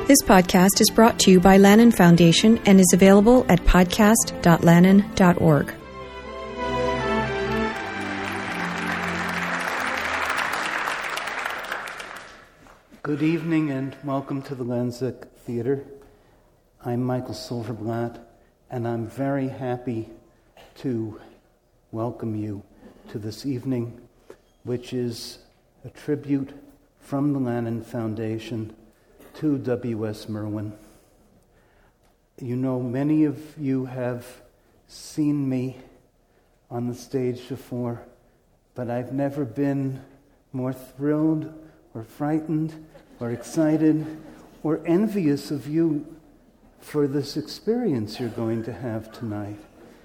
This podcast is brought to you by Lannan Foundation and is available at podcast.lannan.org. Good evening and welcome to the Lanczek Theater. I'm Michael Silverblatt, and I'm very happy to welcome you to this evening, which is a tribute from the Lannan Foundation to W.S. Merwin. You know, many of you have seen me on the stage before, but I've never been more thrilled or frightened or excited or envious of you for this experience you're going to have tonight.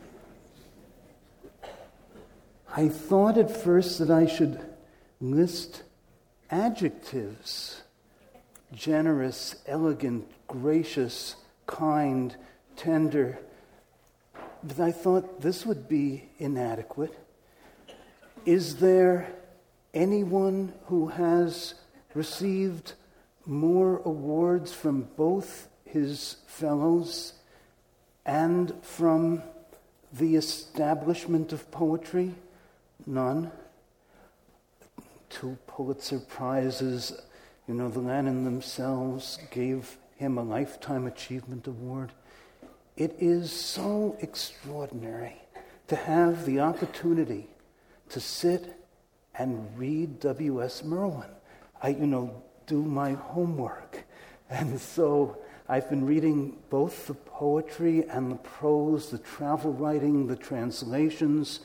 I thought at first that I should list adjectives: generous, elegant, gracious, kind, tender. But I thought this would be inadequate. Is there anyone who has received more awards from both his fellows and from the establishment of poetry? None. 2 Pulitzer Prizes. You know, the Lannan themselves gave him a Lifetime Achievement Award. It is so extraordinary to have the opportunity to sit and read W.S. Merwin. I, do my homework. And so I've been reading both the poetry and the prose, the travel writing, the translations,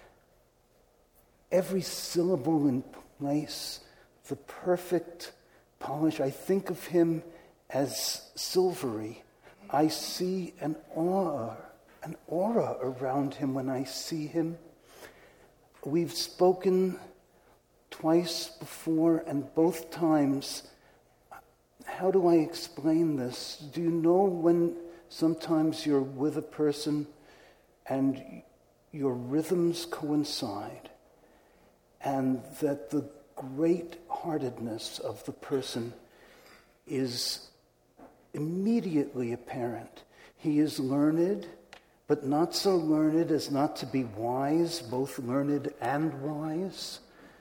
every syllable in place, the perfect polish. I think of him as silvery. I see an aura around him when I see him. We've spoken twice before, and both times, how do I explain this? Do you know when sometimes you're with a person and your rhythms coincide, and that the great-heartedness of the person is immediately apparent? He is learned, but not so learned as not to be wise, both learned and wise.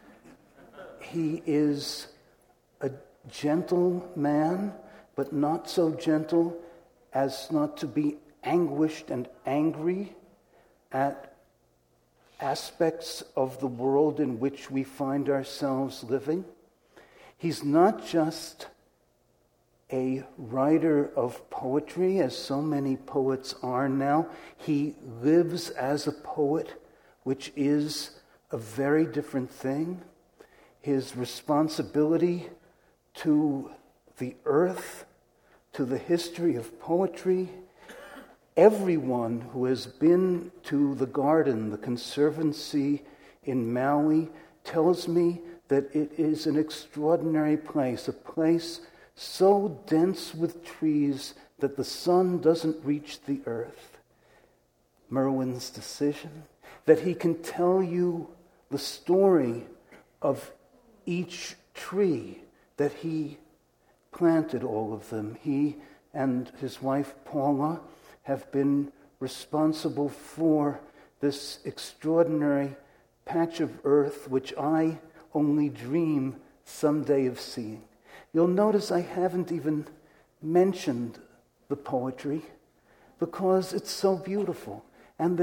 He is a gentle man, but not so gentle as not to be anguished and angry at aspects of the world in which we find ourselves living. He's not just a writer of poetry, as so many poets are now. He lives as a poet, which is a very different thing. His responsibility to the earth, to the history of poetry. Everyone who has been to the garden, the Conservancy in Maui, tells me that it is an extraordinary place, a place so dense with trees that the sun doesn't reach the earth. Merwin's decision, that he can tell you the story of each tree, that he planted all of them. He and his wife Paula have been responsible for this extraordinary patch of earth which I only dream someday of seeing. You'll notice I haven't even mentioned the poetry because it's so beautiful and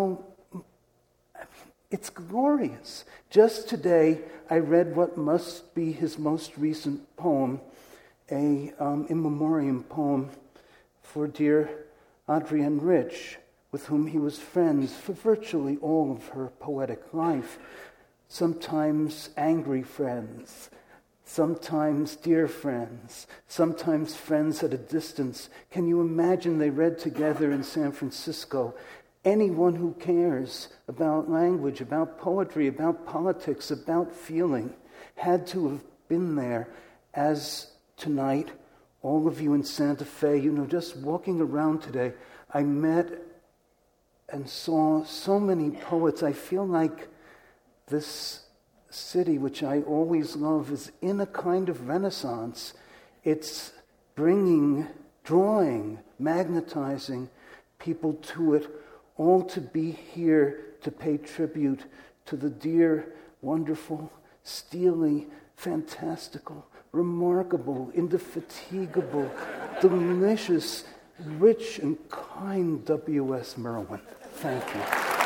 it's glorious. Just today, I read what must be his most recent poem, a in memoriam poem for dear Adrienne Rich, with whom he was friends for virtually all of her poetic life. Sometimes angry friends, sometimes dear friends, sometimes friends at a distance. Can you imagine they read together in San Francisco? Anyone who cares about language, about poetry, about politics, about feeling, had to have been there, as tonight, all of you in Santa Fe, just walking around today, I met and saw so many poets. I feel like this city, which I always love, is in a kind of renaissance. It's drawing, magnetizing people to it, all to be here to pay tribute to the dear, wonderful, steely, fantastical, remarkable, indefatigable, delicious, rich, and kind W.S. Merwin. Thank you.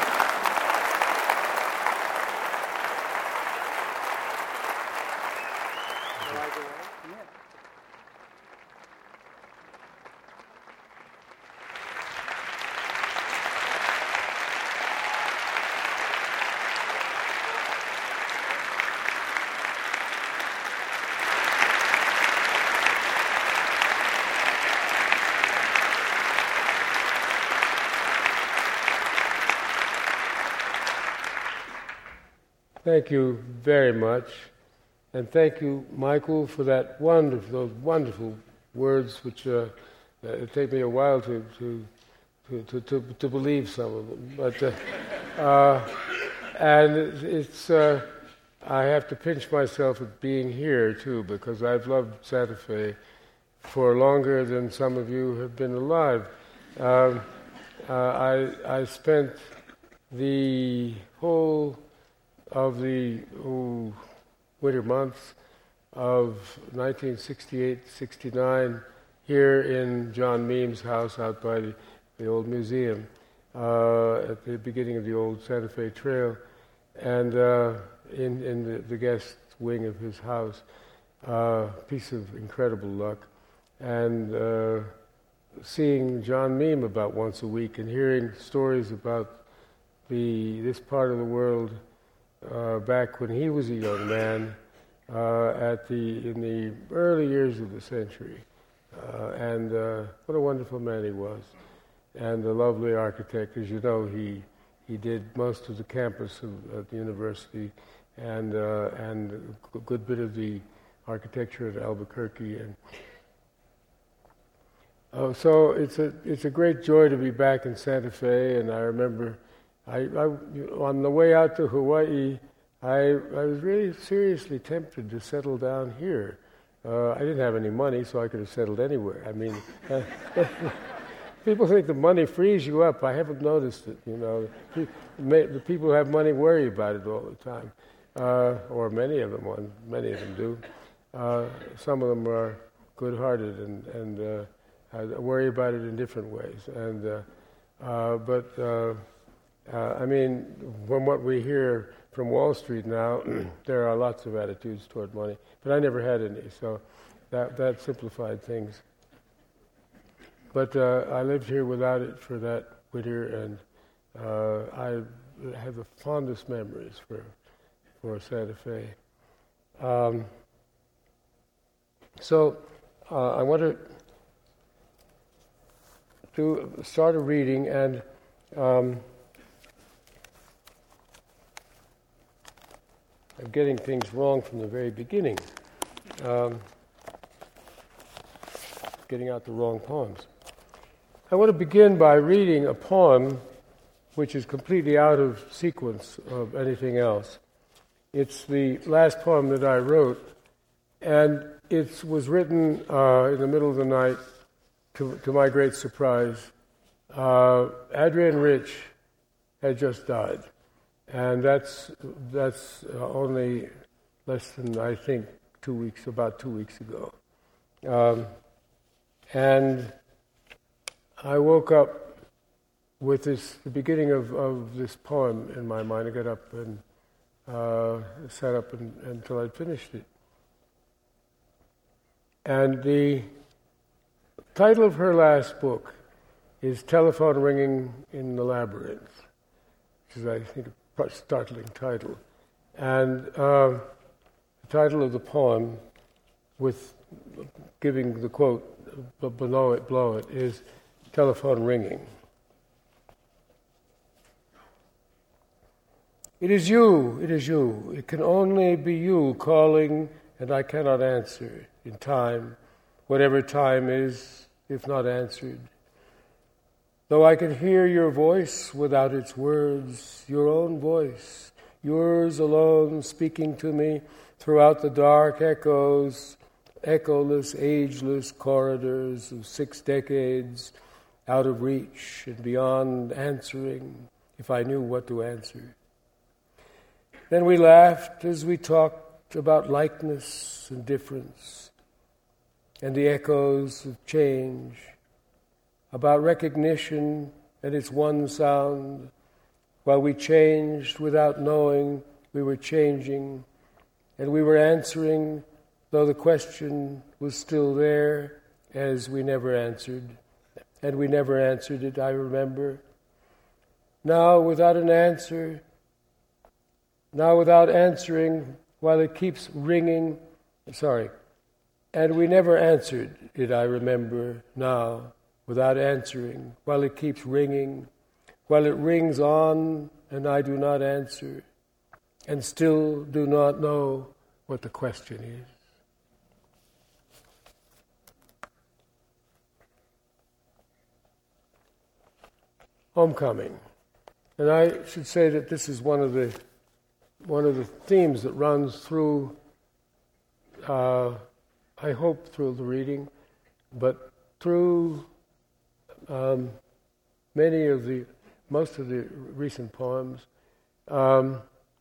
Thank you very much, and thank you, Michael, for those wonderful words, which it take me a while to believe some of them. But and it's I have to pinch myself at being here too, because I've loved Santa Fe for longer than some of you have been alive. I spent the whole of the winter months of 1968-69 here in John Meem's house out by the old museum at the beginning of the old Santa Fe Trail, and in the guest wing of his house, piece of incredible luck, and seeing John Meem about once a week and hearing stories about this part of the world back when he was a young man, in the early years of the century, and what a wonderful man he was, and a lovely architect. As you know, he did most of the campus at the university, and a good bit of the architecture at Albuquerque, and so it's a great joy to be back in Santa Fe. And I remember, on the way out to Hawaii, I was really seriously tempted to settle down here. I didn't have any money, so I could have settled anywhere. I mean, people think the money frees you up. I haven't noticed it. You know, the people who have money worry about it all the time, or many of them do. Some of them are good-hearted and worry about it in different ways. And I mean, from what we hear from Wall Street now, there are lots of attitudes toward money, but I never had any, so that simplified things. But I lived here without it for that winter, and I have the fondest memories for Santa Fe. So I want to start a reading, and I'm getting things wrong from the very beginning, getting out the wrong poems. I want to begin by reading a poem which is completely out of sequence of anything else. It's the last poem that I wrote, and it was written in the middle of the night, to my great surprise. Adrienne Rich had just died. And that's only less than, I think, about 2 weeks ago. And I woke up with the beginning of this poem in my mind. I got up and sat up until I'd finished it. And the title of her last book is Telephone Ringing in the Labyrinth, which is, I think, a startling title. And the title of the poem, with giving the quote below it, is Telephone Ringing. It is you, it can only be you calling, and I cannot answer in time, whatever time is, if not answered. Though I can hear your voice without its words, your own voice, yours alone speaking to me throughout the dark echoes echoless, ageless corridors of 6 decades, out of reach and beyond answering, if I knew what to answer. Then we laughed as we talked about likeness and difference, and the echoes of change, about recognition and its one sound, while we changed without knowing we were changing, and we were answering, though the question was still there, as we never answered. And we never answered it, I remember. Now, without an answer, now without answering, while it keeps ringing, and we never answered it, I remember, now, without answering, while it keeps ringing, while it rings on, and I do not answer, and still do not know what the question is. Homecoming. And I should say that this is one of the themes that runs through, I hope through the reading, but through most of the recent poems. The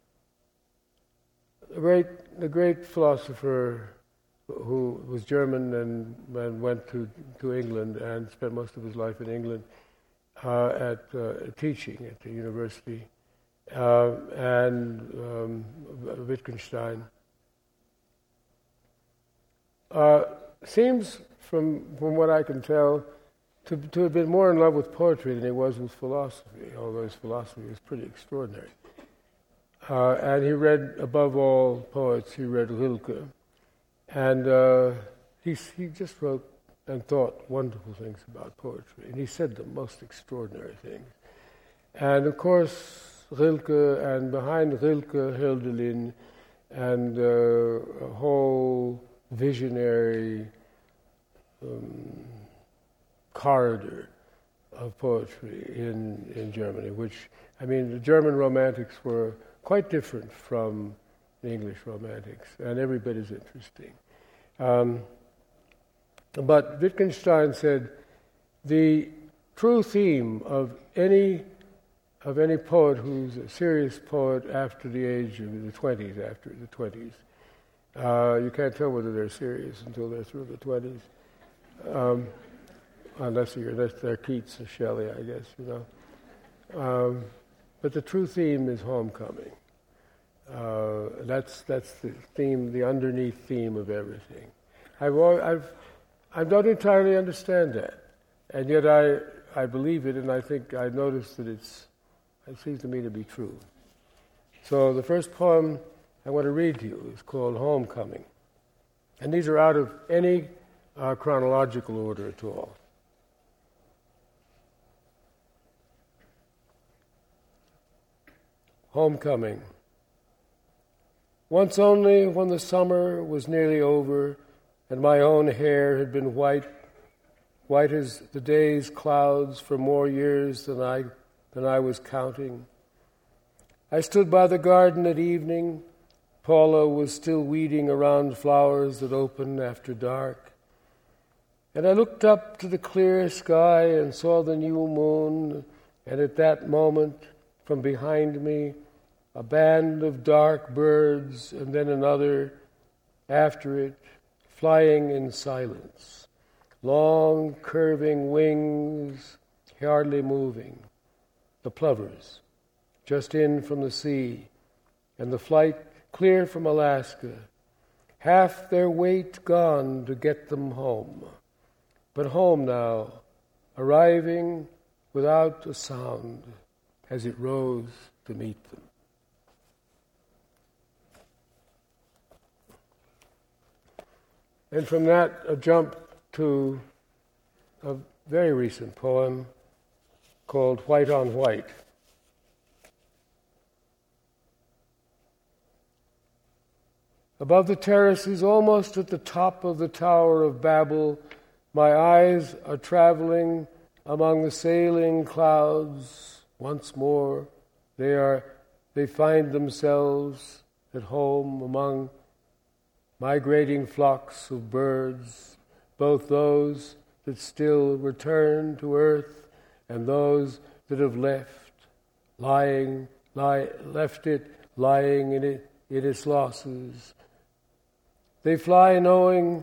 great philosopher who was German and went to England and spent most of his life in England, teaching at the university, and Wittgenstein. Seems, from what I can tell, to have been more in love with poetry than he was with philosophy, although his philosophy was pretty extraordinary. And he read, above all poets, he read Rilke. And he just wrote and thought wonderful things about poetry. And he said the most extraordinary things. And of course, Rilke, and behind Rilke, Hölderlin, and a whole visionary corridor of poetry in Germany, which, I mean, the German romantics were quite different from the English romantics, and every bit as interesting. But Wittgenstein said the true theme of any poet who's a serious poet after the age of the 20s, you can't tell whether they're serious until they're through the 20s, unless they're Keats or Shelley, I guess, you know. But the true theme is homecoming. That's the theme, the underneath theme of everything. I don't entirely understand that, and yet I believe it, and I think I noticed that it seems to me to be true. So the first poem I want to read to you is called Homecoming, and these are out of any chronological order at all. Homecoming. Once only, when the summer was nearly over, and my own hair had been white as the day's clouds for more years than I was counting. I stood by the garden at evening. Paula was still weeding around flowers that open after dark. And I looked up to the clear sky and saw the new moon, and at that moment, from behind me, a band of dark birds, and then another after it, flying in silence, long curving wings, hardly moving. The plovers, just in from the sea, and the flight clear from Alaska, half their weight gone to get them home. But home now, arriving without a sound as it rose to meet them. And from that, a jump to a very recent poem called White on White. Above the terraces, almost at the top of the Tower of Babel, my eyes are traveling among the sailing clouds. Once more, they find themselves at home among migrating flocks of birds, both those that still return to earth and those that have left it lying in its losses. They fly knowing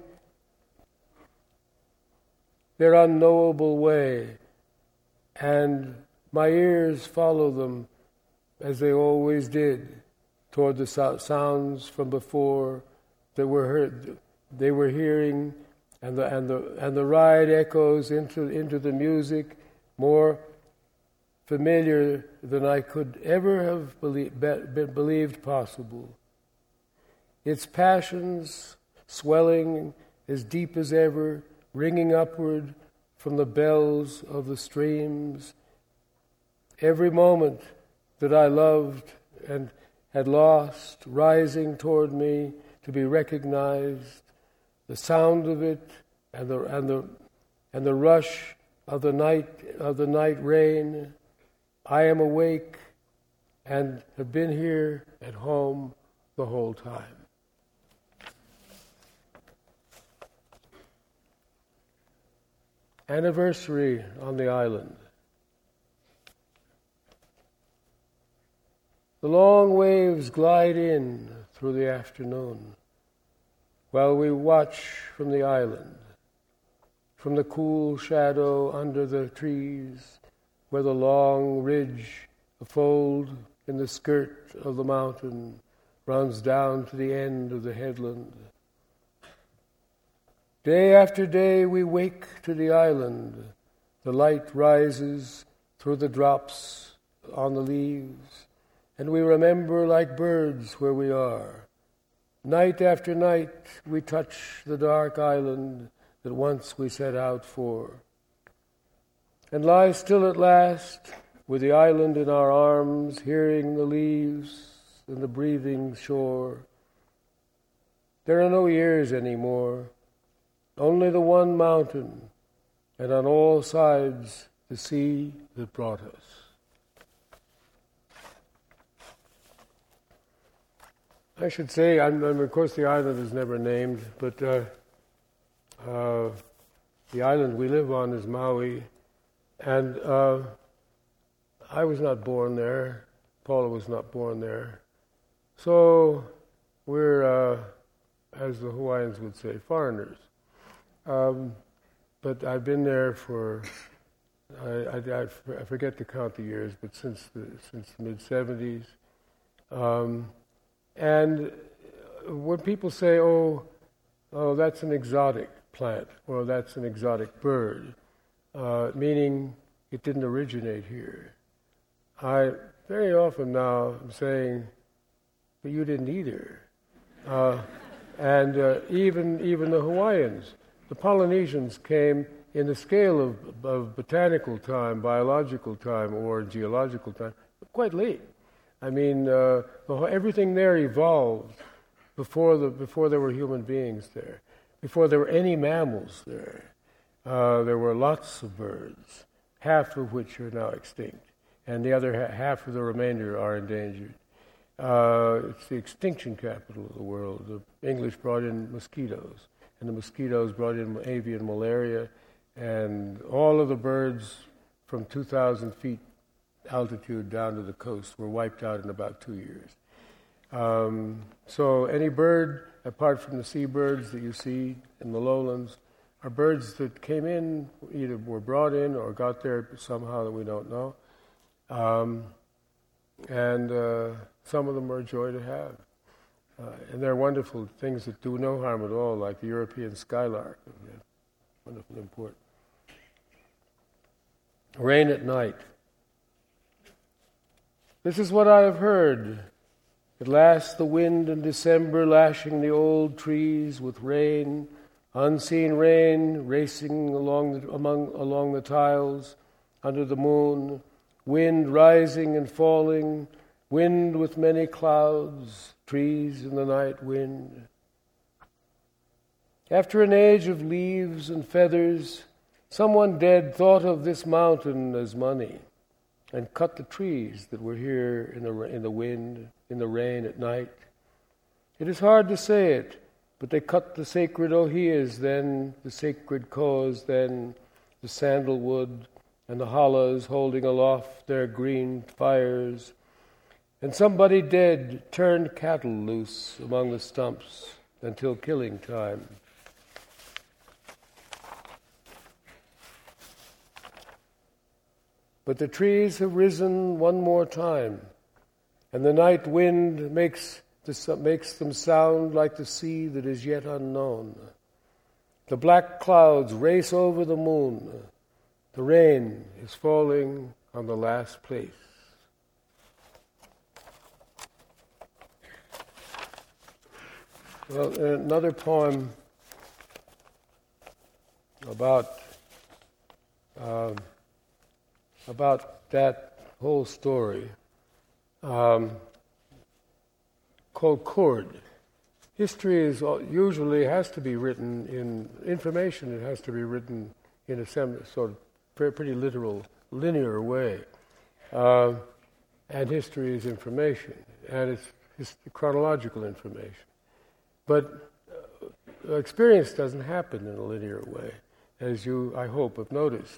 their unknowable way, and my ears follow them as they always did toward the sounds from before that were heard. They were hearing, and the ride echoes into the music more familiar than I could ever have believed possible. Its passions swelling as deep as ever, ringing upward from the bells of the streams. Every moment that I loved and had lost, rising toward me to be recognized, the sound of it and the rush of the night rain. I am awake and have been here at home the whole time. Anniversary on the island. The long waves glide in through the afternoon while we watch from the island, from the cool shadow under the trees where the long ridge, a fold in the skirt of the mountain, runs down to the end of the headland. Day after day we wake to the island. The light rises through the drops on the leaves, and we remember like birds where we are. Night after night we touch the dark island that once we set out for, and lie still at last with the island in our arms, hearing the leaves and the breathing shore. There are no years anymore, only the one mountain, and on all sides the sea that brought us. I should say, of course the island is never named, but the island we live on is Maui, and I was not born there. Paula was not born there. So we're, as the Hawaiians would say, foreigners. But I've been there for, I forget to count the years, but since the mid-'70s. And when people say, oh, that's an exotic plant, or that's an exotic bird, meaning it didn't originate here, I very often now am saying, but you didn't either. And even the Hawaiians, the Polynesians came in the scale of botanical time, biological time, or geological time, quite late. I mean, everything there evolved before there were human beings there, before there were any mammals there. There were lots of birds, half of which are now extinct, and the other half of the remainder are endangered. It's the extinction capital of the world. The English brought in mosquitoes, and the mosquitoes brought in avian malaria, and all of the birds from 2,000 feet altitude down to the coast were wiped out in about 2 years. So any bird, apart from the seabirds that you see in the lowlands, are birds that came in, either were brought in or got there somehow that we don't know. And some of them are a joy to have. And they're wonderful things that do no harm at all, like the European skylark. Wonderful import. Rain at night. This is what I have heard. At last the wind in December lashing the old trees with rain, unseen rain racing along the tiles under the moon, wind rising and falling, wind with many clouds, trees in the night wind. After an age of leaves and feathers, someone dead thought of this mountain as money and cut the trees that were here in the wind, in the rain at night. It is hard to say it, But they cut the sacred ohias then, the sacred koas then, the sandalwood, and the hollows holding aloft their green fires. And somebody dead turned cattle loose among the stumps until killing time. But the trees have risen one more time, and the night wind makes them sound like the sea that is yet unknown. The black clouds race over the moon. The rain is falling on the last place. Well, another poem about that whole story, called Cord. History usually has to be written in information. It has to be written in a sort of pretty literal, linear way. And history is information, and it's chronological information. But experience doesn't happen in a linear way, as you, I hope, have noticed.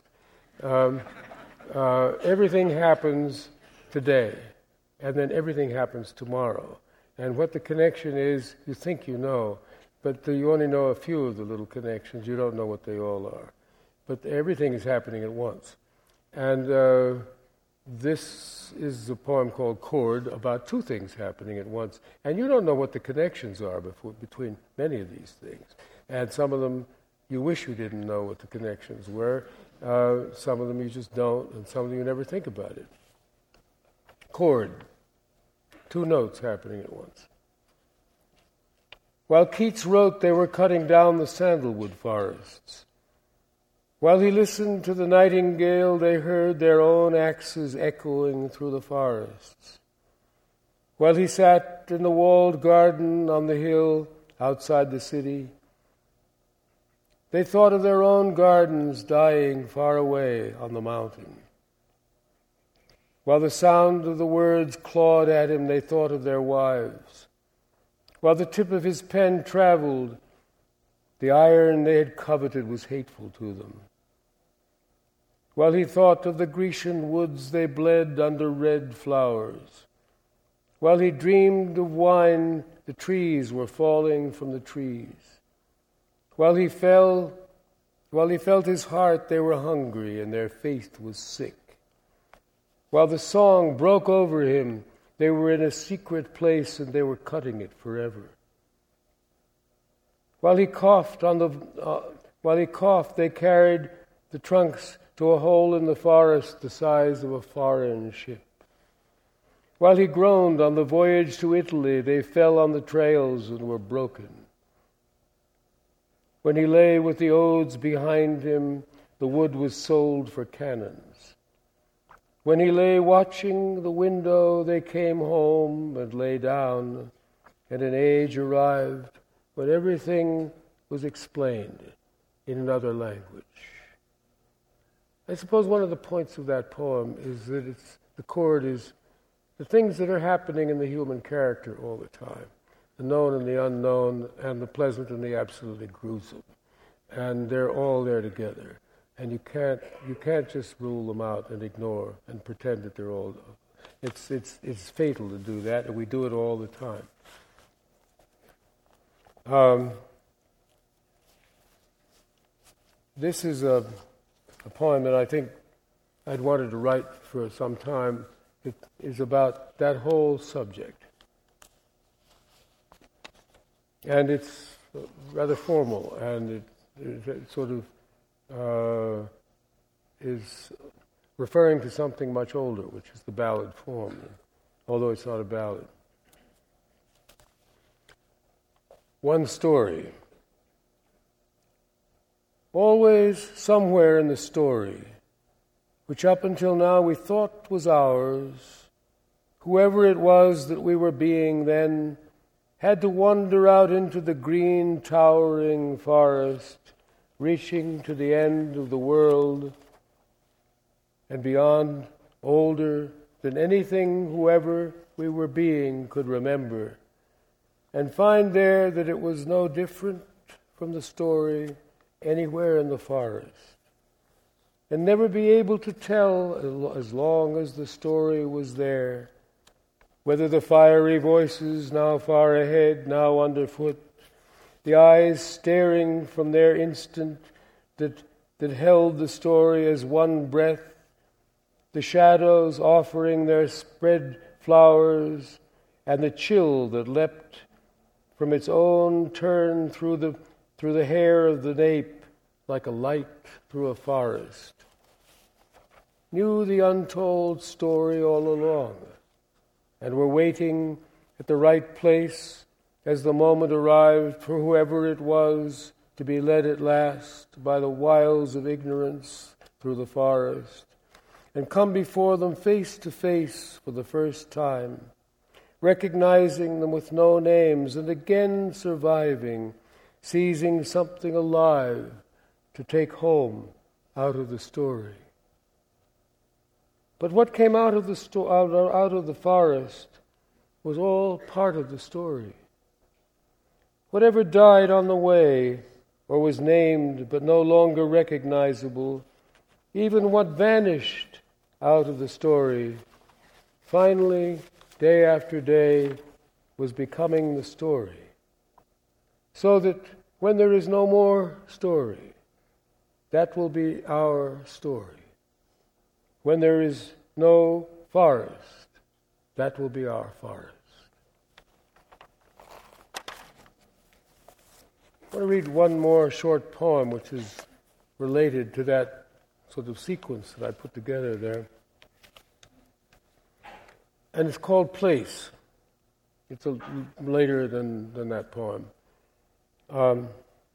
Everything happens today, and then everything happens tomorrow. And what the connection is, you think you know, but you only know a few of the little connections. You don't know what they all are. But everything is happening at once. And this is a poem called Cord, about two things happening at once. And you don't know what the connections are between many of these things. And some of them, you wish you didn't know what the connections were. Some of them you just don't, and some of them you never think about it. Chord. Two notes happening at once. While Keats wrote, they were cutting down the sandalwood forests. While he listened to the nightingale, they heard their own axes echoing through the forests. While he sat in the walled garden on the hill outside the city, they thought of their own gardens dying far away on the mountain. While the sound of the words clawed at him, they thought of their wives. While the tip of his pen traveled, the iron they had coveted was hateful to them. While he thought of the Grecian woods they bled under red flowers. While he dreamed of wine, the trees were falling from the trees. While he felt his heart, they were hungry and their faith was sick. While the song broke over him, they were in a secret place and they were cutting it forever. While he coughed, they carried the trunks to a hole in the forest the size of a foreign ship. While he groaned on the voyage to Italy, they fell on the trails and were broken. When he lay with the odes behind him, the wood was sold for cannons. When he lay watching the window, they came home and lay down, and an age arrived when everything was explained in another language. I suppose one of the points of that poem is that the chord is the things that are happening in the human character all the time, the known and the unknown, and the pleasant and the absolutely gruesome. And they're all there together. And you can't just rule them out and ignore and pretend that they're all. It's fatal to do that, and we do it all the time. This is a poem that I think I'd wanted to write for some time. It is about that whole subject. And it's rather formal, and it sort of is referring to something much older, which is the ballad form, although it's not a ballad. One story. Always somewhere in the story, which up until now we thought was ours, whoever it was that we were being then had to wander out into the green, towering forest, reaching to the end of the world and beyond, older than anything whoever we were being could remember. and find there that it was no different from the story anywhere in the forest, and never be able to tell, as long as the story was there, whether the fiery voices now far ahead, now underfoot, the eyes staring from their instant that held the story as one breath, the shadows offering their spread flowers, and the chill that leapt from its own turn through the hair of the nape like a light through a forest, knew the untold story all along, and were waiting at the right place as the moment arrived for whoever it was to be led at last by the wiles of ignorance through the forest, and come before them face to face for the first time, recognizing them with no names, and again surviving, seizing something alive to take home out of the story. But what came out of the forest was all part of the story. Whatever died on the way, or was named but no longer recognizable, even what vanished out of the story, finally, day after day, was becoming the story. So that when there is no more story, that will be our story. When there is no forest, that will be our forest. I want to read one more short poem which is related to that sort of sequence that I put together there. And it's called Place. It's later than that poem. On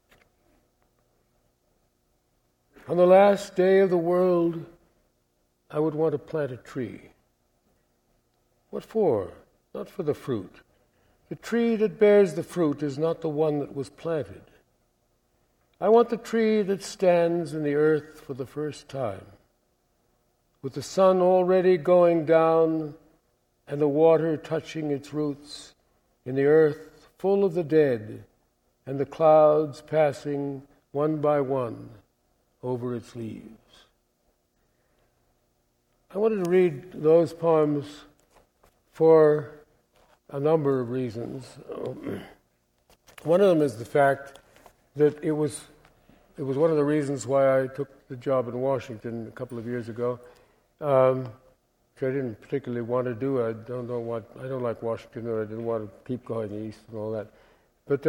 the last day of the world, I would want to plant a tree. What for? Not for the fruit. The tree that bears the fruit is not the one that was planted. I want the tree that stands in the earth for the first time, with the sun already going down and the water touching its roots, in the earth full of the dead, and the clouds passing one by one over its leaves. I wanted to read those poems for a number of reasons. One of them is the fact that it was one of the reasons why I took the job in Washington a couple of years ago, which I didn't particularly want to do. I don't like Washington, or I didn't want to keep going east and all that. But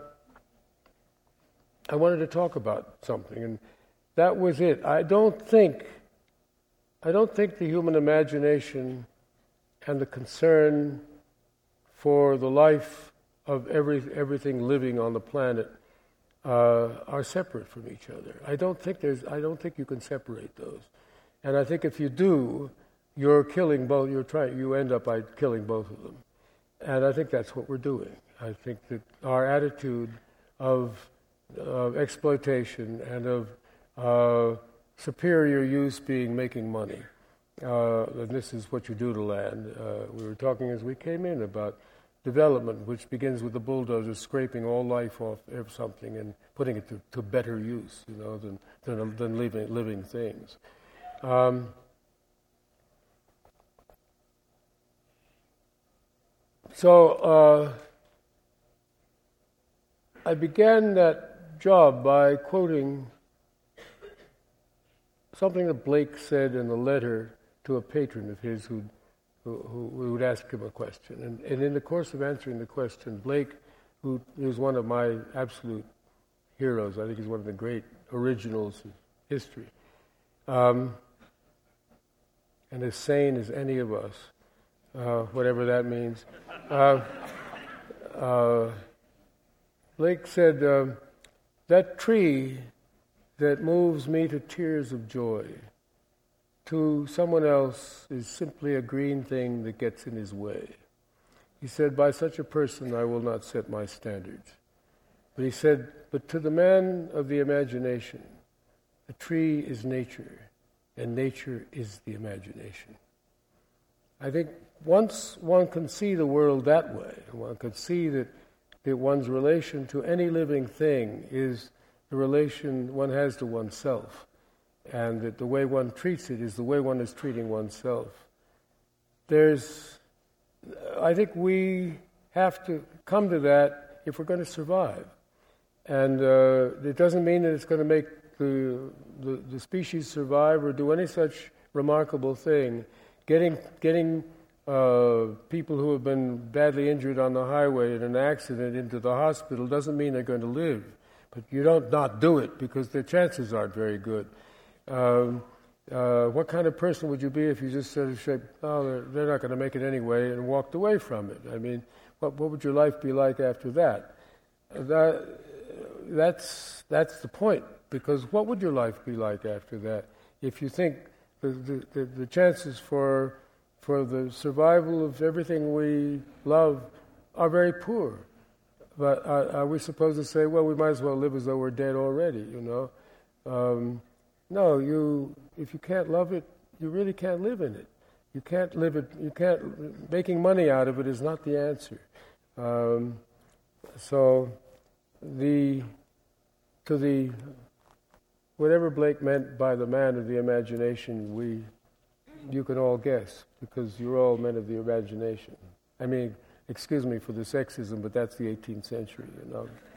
I wanted to talk about something, and that was it. I don't think the human imagination and the concern for the life of everything living on the planet are separate from each other. I don't think you can separate those. And I think if you do, you're killing both. You end up by killing both of them. And I think that's what we're doing. I think that our attitude of exploitation and of superior use being making money. And this is what you do to land. We were talking as we came in about development, which begins with the bulldozer scraping all life off of something and putting it to better use, than living things. So I began that job by quoting something that Blake said in a letter to a patron of his who would ask him a question. And in the course of answering the question, Blake, who is one of my absolute heroes, I think he's one of the great originals of history, and as sane as any of us, whatever that means, Blake said, that tree that moves me to tears of joy, to someone else is simply a green thing that gets in his way. He said, by such a person I will not set my standards. But he said, but to the man of the imagination, a tree is nature, and nature is the imagination. I think once one can see the world that way, one can see that that one's relation to any living thing is the relation one has to oneself, and that the way one treats it is the way one is treating oneself. I think we have to come to that if we're going to survive. And it doesn't mean that it's going to make the species survive or do any such remarkable thing. Getting people who have been badly injured on the highway in an accident into the hospital doesn't mean they're going to live. But you don't not do it because their chances aren't very good. What kind of person would you be if you just sort of said, "Oh, they're not going to make it anyway," and walked away from it? I mean, what would your life be like after that? That's the point. Because what would your life be like after that? If you think the chances for the survival of everything we love are very poor. But are we supposed to say, well, we might as well live as though we're dead already, you know? No, if you can't love it, you really can't live in it. You can't live it, making money out of it is not the answer. Whatever Blake meant by the man of the imagination, you can all guess, because you're all men of the imagination. I mean, excuse me for the sexism, but that's the 18th century, you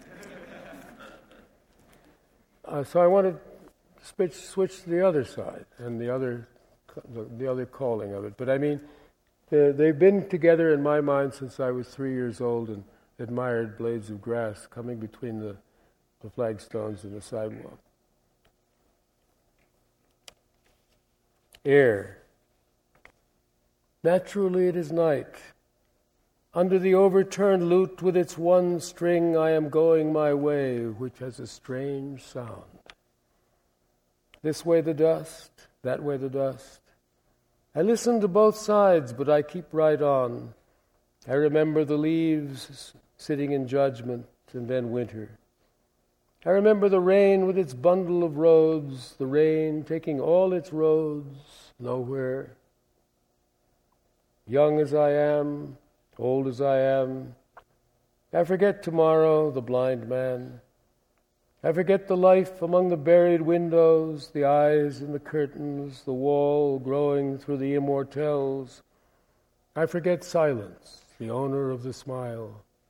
know. So I want to switch to the other side and the other calling of it. But I mean, they've been together in my mind since I was 3 years old and admired blades of grass coming between the flagstones and the sidewalk. Air. Naturally it is night. Under the overturned lute with its one string, I am going my way, which has a strange sound. This way the dust, that way the dust. I listen to both sides, but I keep right on. I remember the leaves sitting in judgment, and then winter. I remember the rain with its bundle of roads, the rain taking all its roads, nowhere. Young as I am, old as I am, I forget tomorrow, the blind man. I forget the life among the buried windows, the eyes in the curtains, the wall growing through the immortelles. I forget silence, the owner of the smile.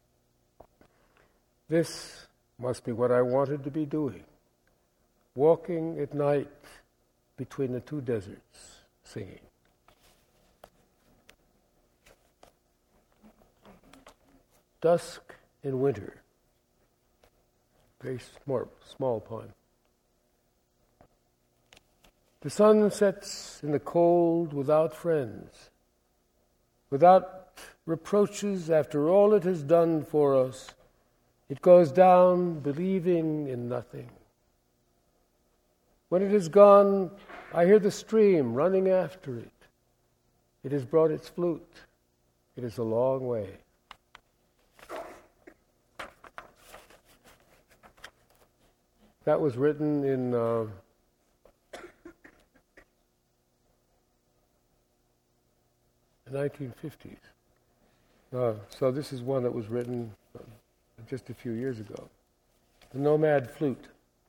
This must be what I wanted to be doing, walking at night between the two deserts, singing. Dusk in winter. Very small poem. The sun sets in the cold without friends, without reproaches after all it has done for us. It goes down believing in nothing. When it is gone, I hear the stream running after it. It has brought its flute. It is a long way. That was written in the 1950s. So this is one that was written just a few years ago. The Nomad Flute.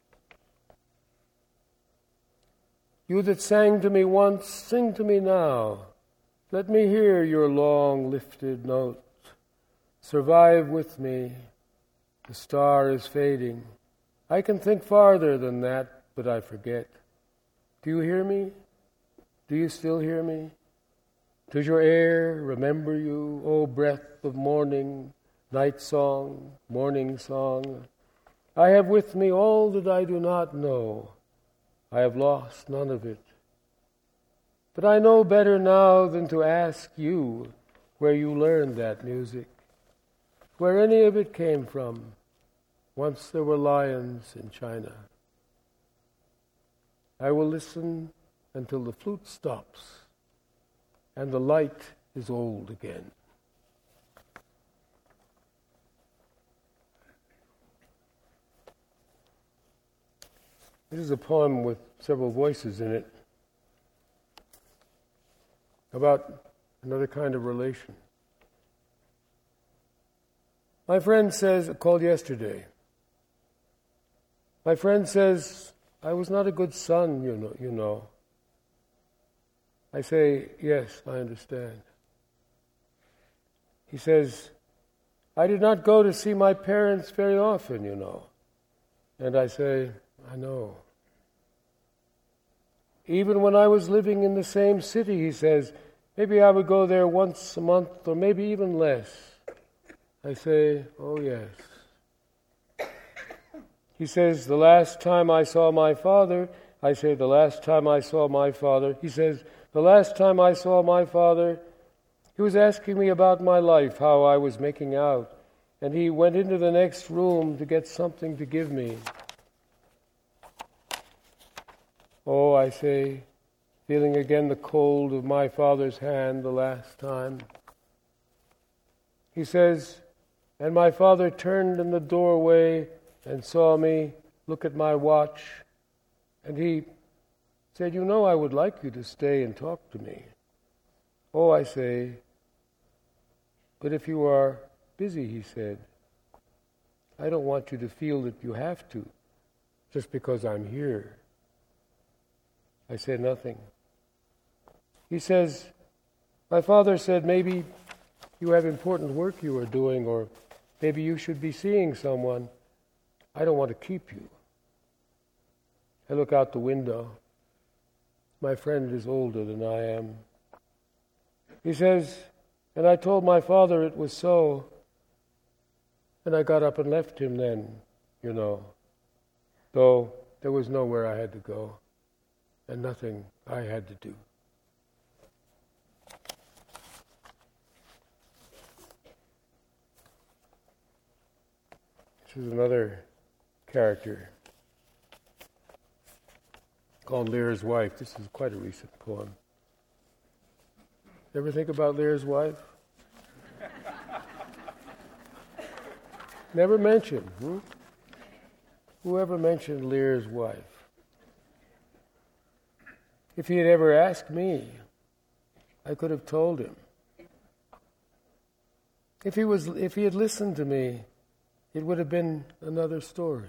You that sang to me once, sing to me now. Let me hear your long lifted note. Survive with me. The star is fading. I can think farther than that, but I forget. Do you hear me? Do you still hear me? Does your air remember you, O breath of morning, night song, morning song? I have with me all that I do not know. I have lost none of it. But I know better now than to ask you where you learned that music, where any of it came from. Once there were lions in China. I will listen until the flute stops and the light is old again. This is a poem with several voices in it about another kind of relation. My friend says, called yesterday. My friend says, I was not a good son, you know. I say, yes, I understand. He says, I did not go to see my parents very often, you know. And I say, I know. Even when I was living in the same city, he says, maybe I would go there once a month or maybe even less. I say, oh yes. He says, the last time I saw my father, I say, the last time I saw my father, he says, the last time I saw my father, he was asking me about my life, how I was making out, and he went into the next room to get something to give me. Oh, I say, feeling again the cold of my father's hand the last time. He says, and my father turned in the doorway and saw me look at my watch, and he said, you know, I would like you to stay and talk to me. Oh, I say, but if you are busy, he said, I don't want you to feel that you have to, just because I'm here. I said nothing. He says, my father said, maybe you have important work you are doing, or maybe you should be seeing someone. I don't want to keep you. I look out the window. My friend is older than I am. He says, and I told my father it was so, and I got up and left him then, you know, though there was nowhere I had to go and nothing I had to do. This is another character called Lear's Wife. This is quite a recent poem. Ever think about Lear's wife? Never mentioned. Whoever mentioned Lear's wife? If he had ever asked me, I could have told him. If he had listened to me, it would have been another story.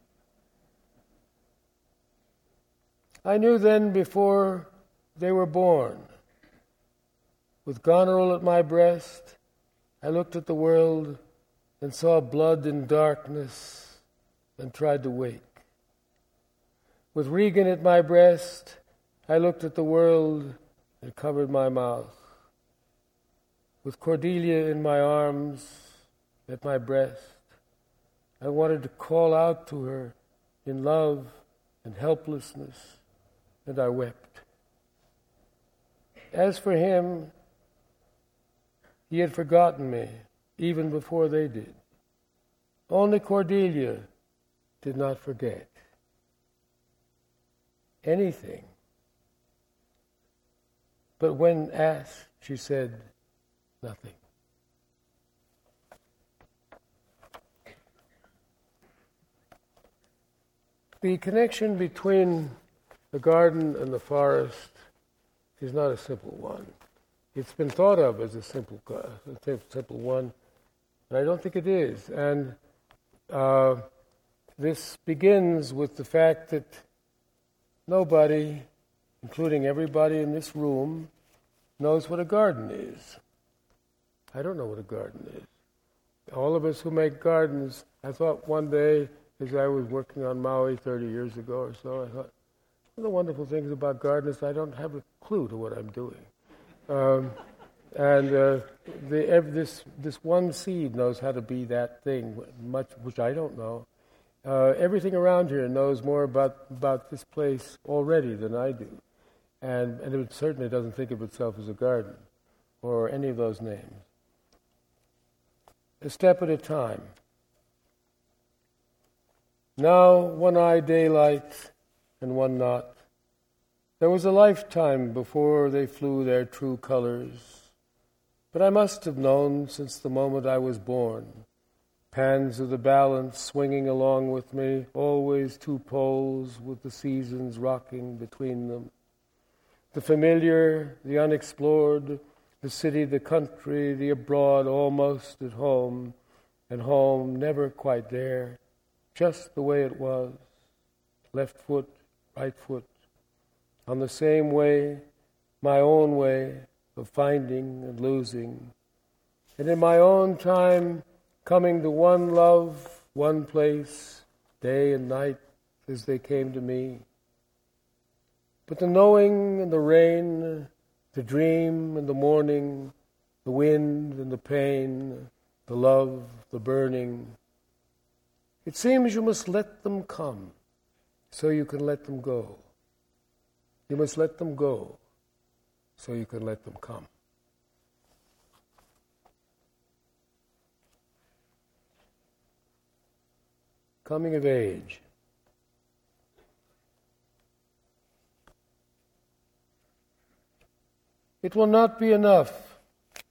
I knew then before they were born. With Goneril at my breast, I looked at the world and saw blood and darkness and tried to wake. With Regan at my breast, I looked at the world and covered my mouth. With Cordelia in my arms, at my breast, I wanted to call out to her in love and helplessness, and I wept. As for him, he had forgotten me even before they did. Only Cordelia did not forget anything. But when asked, she said nothing. The connection between the garden and the forest is not a simple one. It's been thought of as a simple one, but I don't think it is. And this begins with the fact that nobody, including everybody in this room, knows what a garden is. I don't know what a garden is. All of us who make gardens, I thought one day, as I was working on Maui 30 years ago or so, I thought, one of the wonderful things about gardens, I don't have a clue to what I'm doing. This one seed knows how to be that thing, much which I don't know. Everything around here knows more about this place already than I do. And it certainly doesn't think of itself as a garden or any of those names. A step at a time. Now one eye daylight and one not. There was a lifetime before they flew their true colors. But I must have known since the moment I was born. Pans of the balance swinging along with me, always two poles with the seasons rocking between them. The familiar, the unexplored, the city, the country, the abroad, almost at home, and home never quite there, just the way it was, left foot, right foot, on the same way, my own way of finding and losing, and in my own time coming to one love, one place, day and night as they came to me. But the knowing and the rain, the dream and the morning, the wind and the pain, the love, the burning, it seems you must let them come so you can let them go. You must let them go so you can let them come. Coming of age. It will not be enough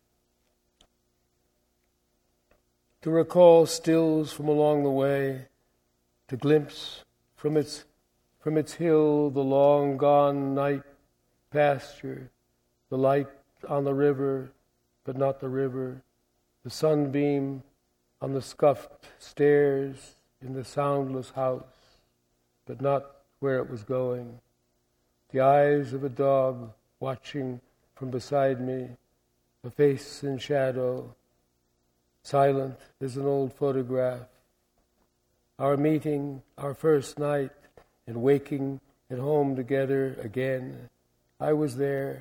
to recall stills from along the way, to glimpse from its hill the long-gone night pasture, the light on the river, but not the river, the sunbeam on the scuffed stairs in the soundless house, but not where it was going, the eyes of a dog watching from beside me, a face in shadow, silent as an old photograph. Our meeting, our first night, and waking at home together again. I was there.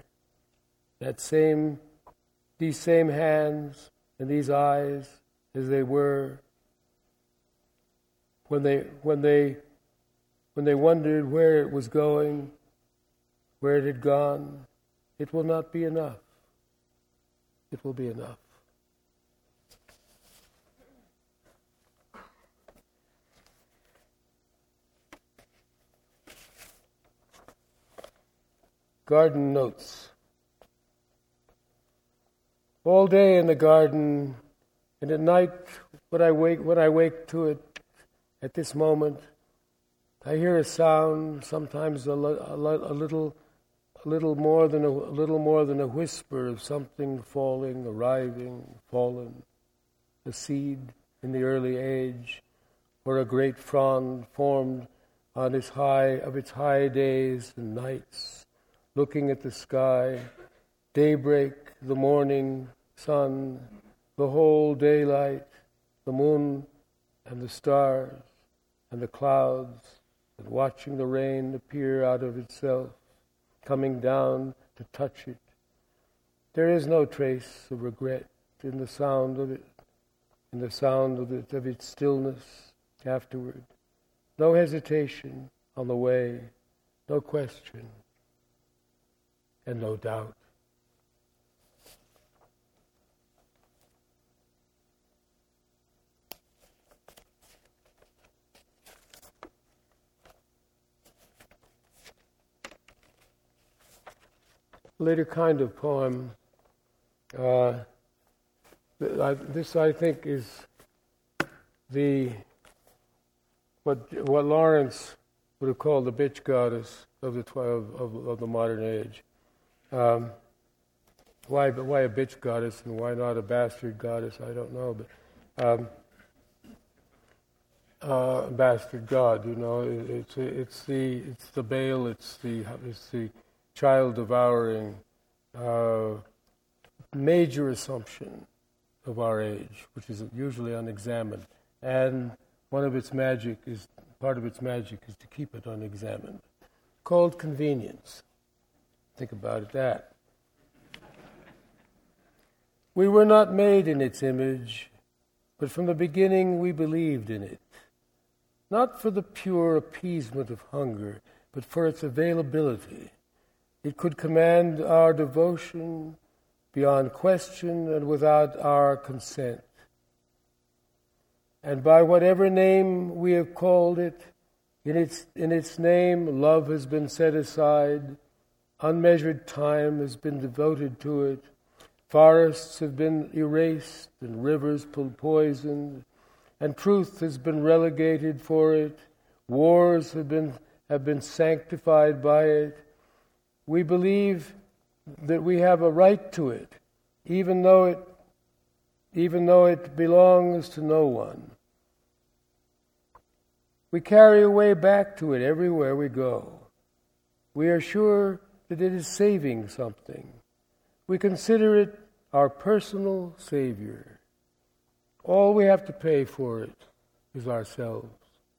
These same hands and these eyes as they were when they wondered where it was going, where it had gone. It will not be enough. It will be enough. Garden notes. All day in the garden, and at night when I wake to it at this moment, I hear a sound, sometimes a little more than a whisper of something falling, arriving, fallen, a seed in the early age, or a great frond formed on its high days and nights, looking at the sky, daybreak, the morning sun, the whole daylight, the moon and the stars and the clouds, and watching the rain appear out of itself, coming down to touch it. There is no trace of regret in the sound of it, of its stillness afterward. No hesitation on the way, no question, and no doubt. Later kind of poem. This, I think, is what Lawrence would have called the bitch goddess of the modern age. Why a bitch goddess and why not a bastard goddess? I don't know, but bastard god. You know, it's the Baal. It's the child-devouring, major assumption of our age, which is usually unexamined. And part of its magic is to keep it unexamined, called convenience. Think about that. We were not made in its image, but from the beginning we believed in it, not for the pure appeasement of hunger, but for its availability. It could command our devotion beyond question and without our consent. And by whatever name we have called it, in its name love has been set aside, unmeasured time has been devoted to it, forests have been erased and rivers poisoned, and truth has been relegated for it, wars have been sanctified by it. We believe that we have a right to it, even though even though it belongs to no one. We carry a way back to it everywhere we go. We are sure that it is saving something. We consider it our personal Savior. All we have to pay for it is ourselves.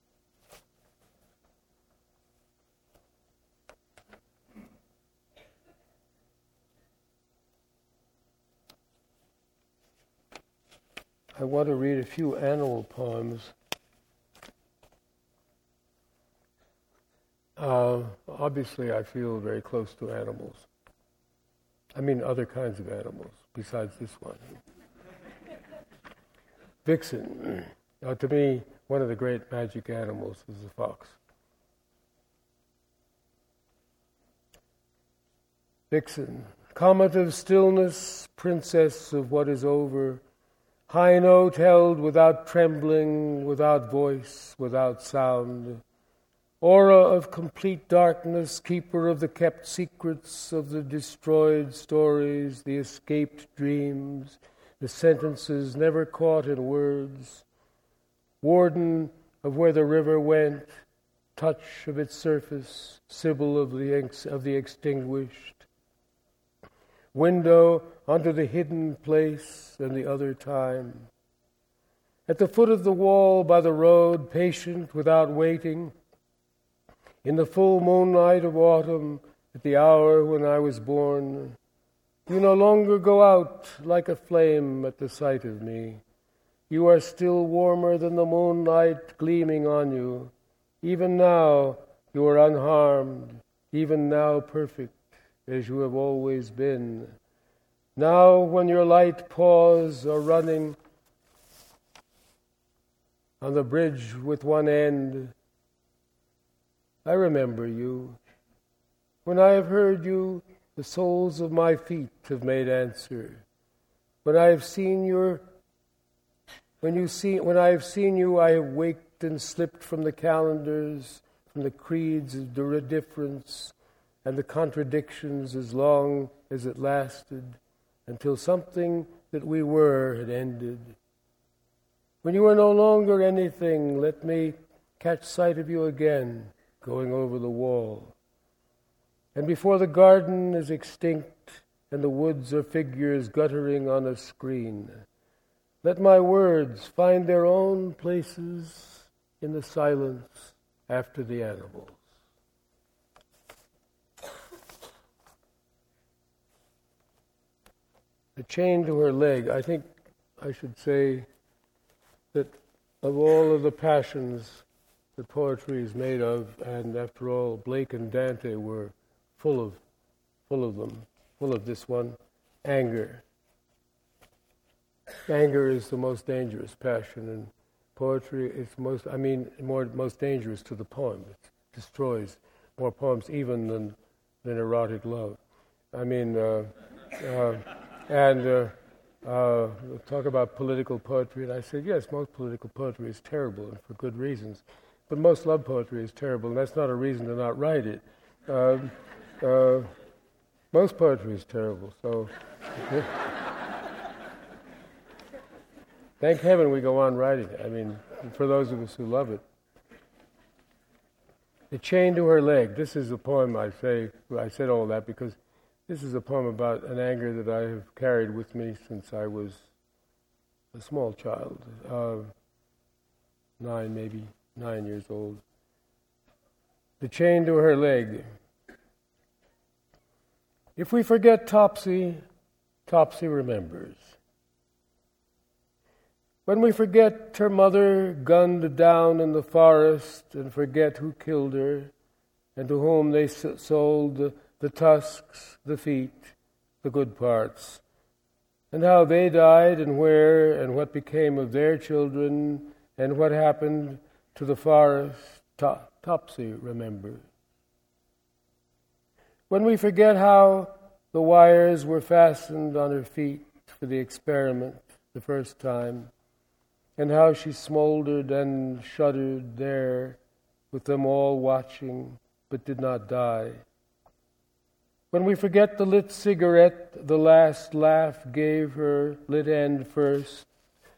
I want to read a few animal poems. Obviously, I feel very close to animals. I mean, other kinds of animals besides this one. Vixen. To me, one of the great magic animals is the fox. Vixen. Comet of stillness, princess of what is over, high note held without trembling, without voice, without sound, aura of complete darkness, keeper of the kept secrets, of the destroyed stories, the escaped dreams, the sentences never caught in words, warden of where the river went, touch of its surface, sibyl of the extinguished, window onto the hidden place and the other time. At the foot of the wall by the road, patient without waiting, in the full moonlight of autumn, at the hour when I was born, you no longer go out like a flame at the sight of me. You are still warmer than the moonlight gleaming on you. Even now you are unharmed, even now perfect, as you have always been. Now when your light paws are running on the bridge with one end, I remember you. When I have heard you, the soles of my feet have made answer. When I have seen you, I have waked and slipped from the calendars, from the creeds of difference and the contradictions as long as it lasted, until something that we were had ended. When you are no longer anything, let me catch sight of you again, going over the wall. And before the garden is extinct and the woods are figures guttering on a screen, let my words find their own places in the silence after the animals. The chain to her leg, I think I should say that of all of the passions that poetry is made of, and after all, Blake and Dante were full of them, full of this one, anger. Anger is the most dangerous passion in poetry. It's most dangerous to the poem. It destroys more poems even than erotic love. Talk about political poetry, and I said, yes, most political poetry is terrible, and for good reasons. But most love poetry is terrible, and that's not a reason to not write it. Most poetry is terrible, so thank heaven we go on writing it. I mean, for those of us who love it. The chain to her leg. This is a poem I said all that because this is a poem about an anger that I have carried with me since I was a small child, 9 years old. The chain to her leg. If we forget Topsy, Topsy remembers. When we forget her mother gunned down in the forest and forget who killed her and to whom they sold the tusks, the feet, the good parts, and how they died and where and what became of their children and what happened to the forest, Topsy remembers. When we forget how the wires were fastened on her feet for the experiment the first time, and how she smoldered and shuddered there with them all watching but did not die. When we forget the lit cigarette the last laugh gave her, lit end first,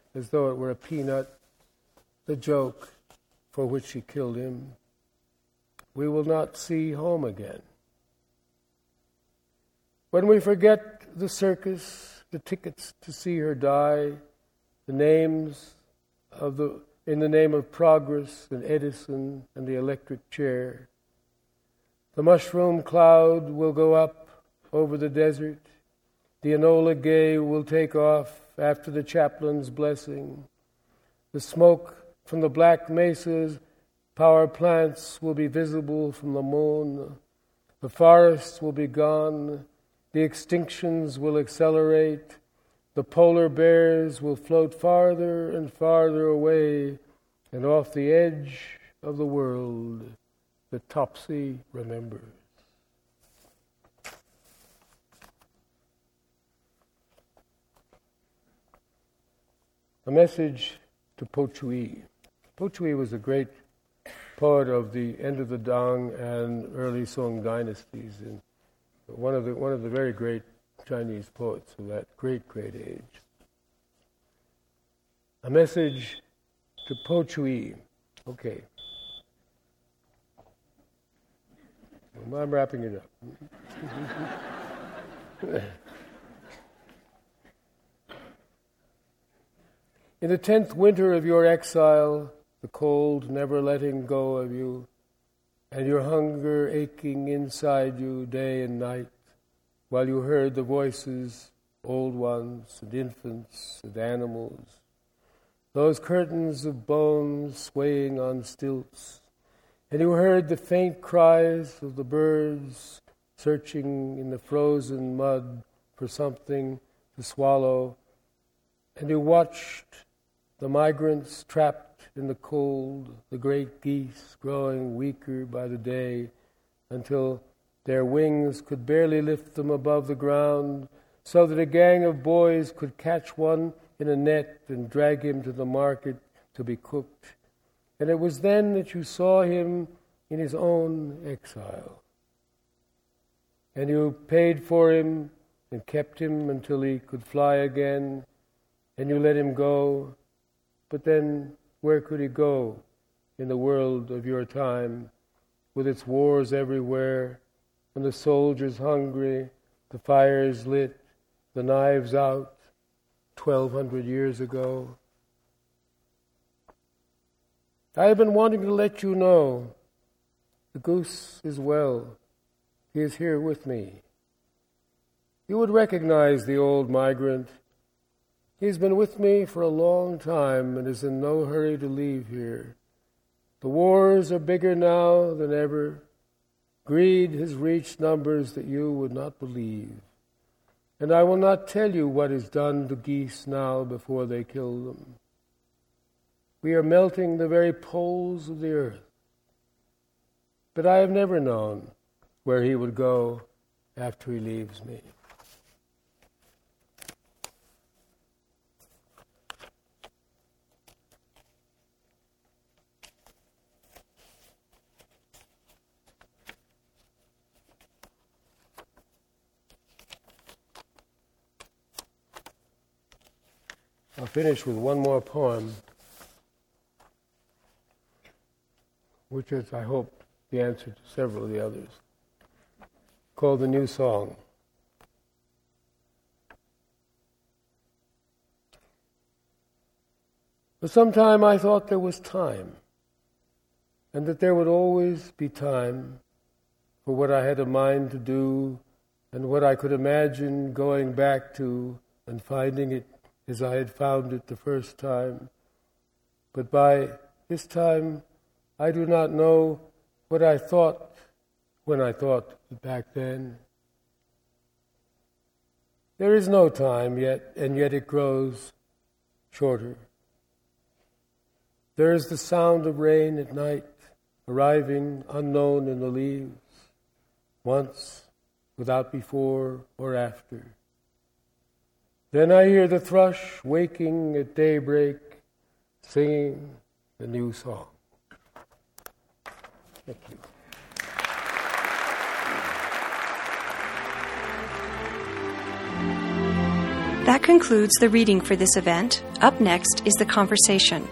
as though it were a peanut, the joke for which she killed him. We will not see home again. When we forget the circus, the tickets to see her die, the names in the name of progress and Edison and the electric chair, the mushroom cloud will go up over the desert. The Enola Gay will take off after the chaplain's blessing. The smoke from the black mesas, power plants will be visible from the moon. The forests will be gone. The extinctions will accelerate. The polar bears will float farther and farther away, and off the edge of the world, the Topsy remembers. A message to Po Chui. Po Chui was a great poet of the end of the Tang and early Song dynasties, and one of the very great Chinese poets of that great age. A message to Po Chui. Okay. I'm wrapping it up. In the 10th winter of your exile, the cold never letting go of you, and your hunger aching inside you day and night, while you heard the voices, old ones and infants and animals, those curtains of bones swaying on stilts, and you heard the faint cries of the birds searching in the frozen mud for something to swallow, and you watched the migrants trapped in the cold, the great geese growing weaker by the day until their wings could barely lift them above the ground, so that a gang of boys could catch one in a net and drag him to the market to be cooked. And it was then that you saw him in his own exile. And you paid for him and kept him until he could fly again, and you let him go. But then, where could he go in the world of your time, with its wars everywhere, and the soldiers hungry, the fires lit, the knives out, 1,200 years ago? I have been wanting to let you know the goose is well. He is here with me. You would recognize the old migrant. He has been with me for a long time and is in no hurry to leave here. The wars are bigger now than ever. Greed has reached numbers that you would not believe. And I will not tell you what is done to geese now before they kill them. We are melting the very poles of the earth. But I have never known where he would go after he leaves me. I'll finish with one more poem, which is, I hope, the answer to several of the others, called The New Song. For some time I thought there was time, and that there would always be time for what I had a mind to do and what I could imagine going back to and finding it as I had found it the first time. But by this time, I do not know what I thought when I thought back then. There is no time yet, and yet it grows shorter. There is the sound of rain at night, arriving unknown in the leaves, once without before or after. Then I hear the thrush waking at daybreak, singing the new song. Thank you. That concludes the reading for this event. Up next is The Conversation.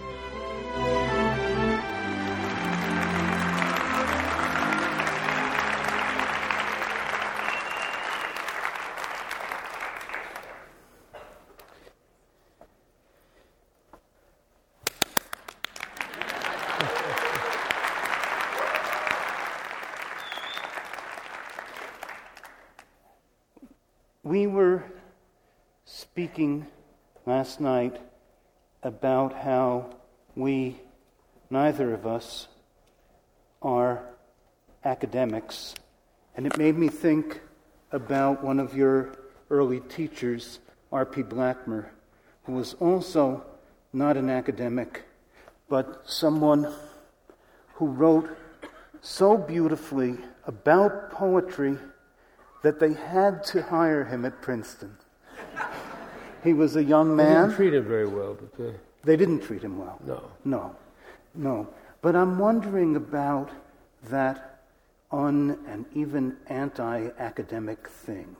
We were speaking last night about how neither of us are academics, and it made me think about one of your early teachers, R.P. Blackmer, who was also not an academic, but someone who wrote so beautifully about poetry that they had to hire him at Princeton. He was a young man. They didn't treat him very well. But They didn't treat him well. No. But I'm wondering about that and even anti-academic thing.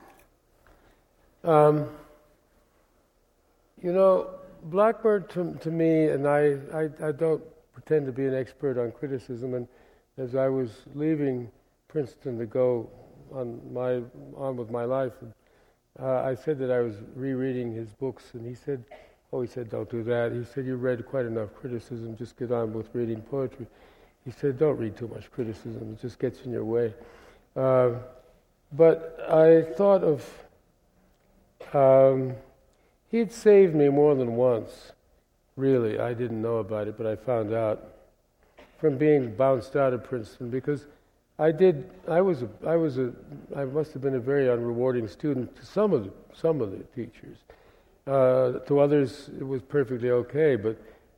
Blackmer to me, and I don't pretend to be an expert on criticism, and as I was leaving Princeton to go on with my life, I said that I was rereading his books, and he said, don't do that. He said, you read quite enough criticism, just get on with reading poetry. He said, don't read too much criticism, it just gets in your way. But I thought of, he'd saved me more than once, really. I didn't know about it, but I found out, from being bounced out of Princeton, because I must have been a very unrewarding student to some of the teachers. To others, it was perfectly okay. But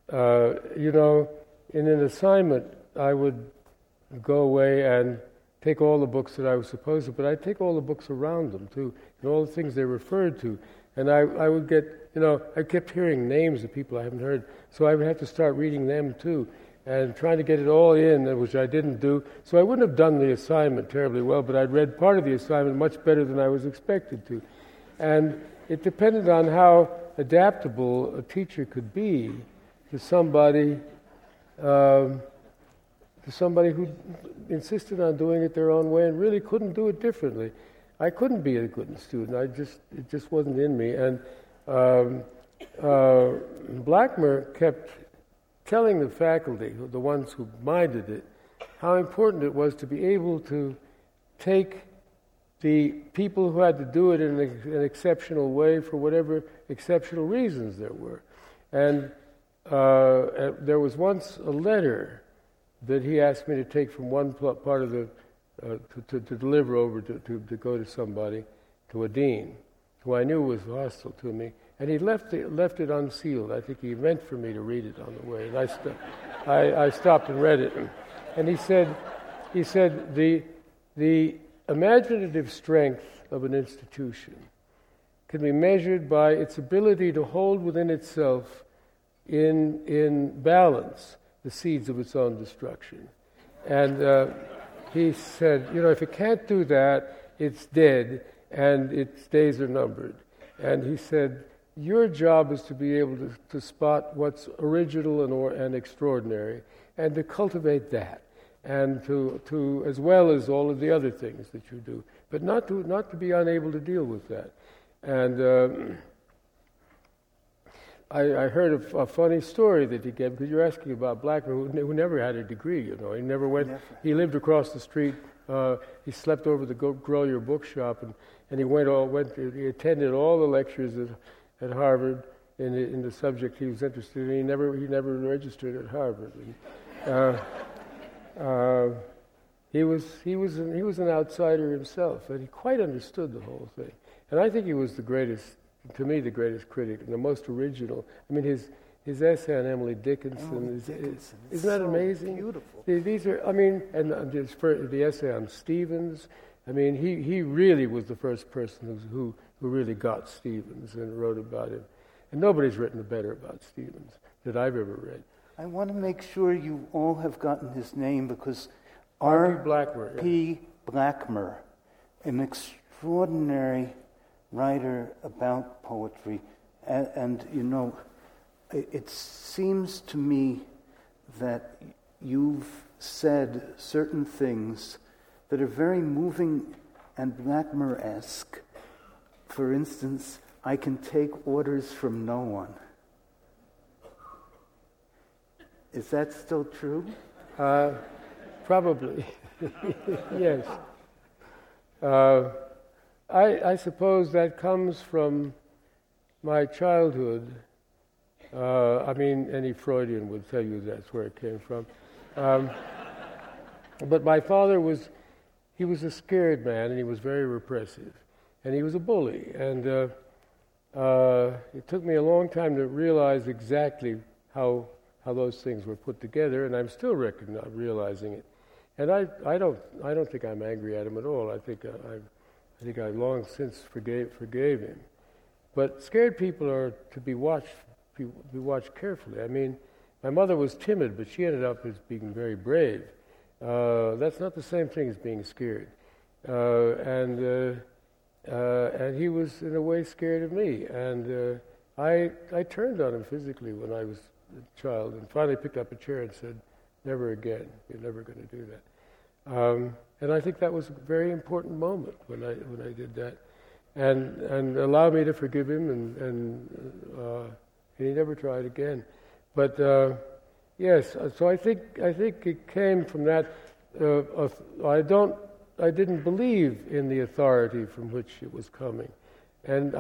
in an assignment, I would go away and take all the books that I was supposed to, but I'd take all the books around them too, and all the things they referred to. And I would get, I kept hearing names of people I haven't heard, so I would have to start reading them too, and trying to get it all in, which I didn't do. So I wouldn't have done the assignment terribly well, but I'd read part of the assignment much better than I was expected to. And it depended on how adaptable a teacher could be to somebody who insisted on doing it their own way and really couldn't do it differently. I couldn't be a good student. It just wasn't in me. And Blackmer kept telling the faculty, the ones who minded it, how important it was to be able to take the people who had to do it in an exceptional way for whatever exceptional reasons there were. And there was once a letter that he asked me to take from one part of the, to deliver over to go to somebody, to a dean, who I knew was hostile to me. And he left it unsealed. I think he meant for me to read it on the way. And I stopped and read it. And he said, the imaginative strength of an institution can be measured by its ability to hold within itself in balance the seeds of its own destruction. And he said, if it can't do that, it's dead and its days are numbered. And he said, your job is to be able to spot what's original and extraordinary, and to cultivate that, and to as well as all of the other things that you do, but not to be unable to deal with that. And I heard a funny story that he gave, because you're asking about Blackmer, who never had a degree. He never went. Never. He lived across the street. He slept over the Grow Your Bookshop, and he attended all the lectures at Harvard in the subject he was interested in. He never registered at Harvard. He was an outsider himself, and he quite understood the whole thing. And I think he was the greatest critic and the most original. I mean, his essay on Emily Dickinson isn't that amazing? Beautiful. These are, and the essay on Stevens. I mean, he really was the first person who really got Stevens and wrote about him. And nobody's written better about Stevens that I've ever read. I want to make sure you all have gotten his name, because R.P. Blackmer, an extraordinary writer about poetry. And It seems to me that you've said certain things that are very moving and Blackmer-esque. For instance, I can take orders from no one. Is that still true? Probably. Yes. I suppose that comes from my childhood. Any Freudian would tell you that's where it came from. But my father was a scared man, and he was very repressive. And he was a bully. And it took me a long time to realize exactly how those things were put together, and I'm still realizing it. And I don't think I'm angry at him at all. I think I long since forgave him. But scared people are to be watched carefully. I mean, my mother was timid, but she ended up as being very brave. That's not the same thing as being scared. And he was in a way scared of me. And I turned on him physically when I was a child, and finally picked up a chair and said, "Never again. You're never going to do that." And I think that was a very important moment when I did that, and allowed me to forgive him, and he never tried again. But yes, so I think it came from that. I didn't believe in the authority from which it was coming, and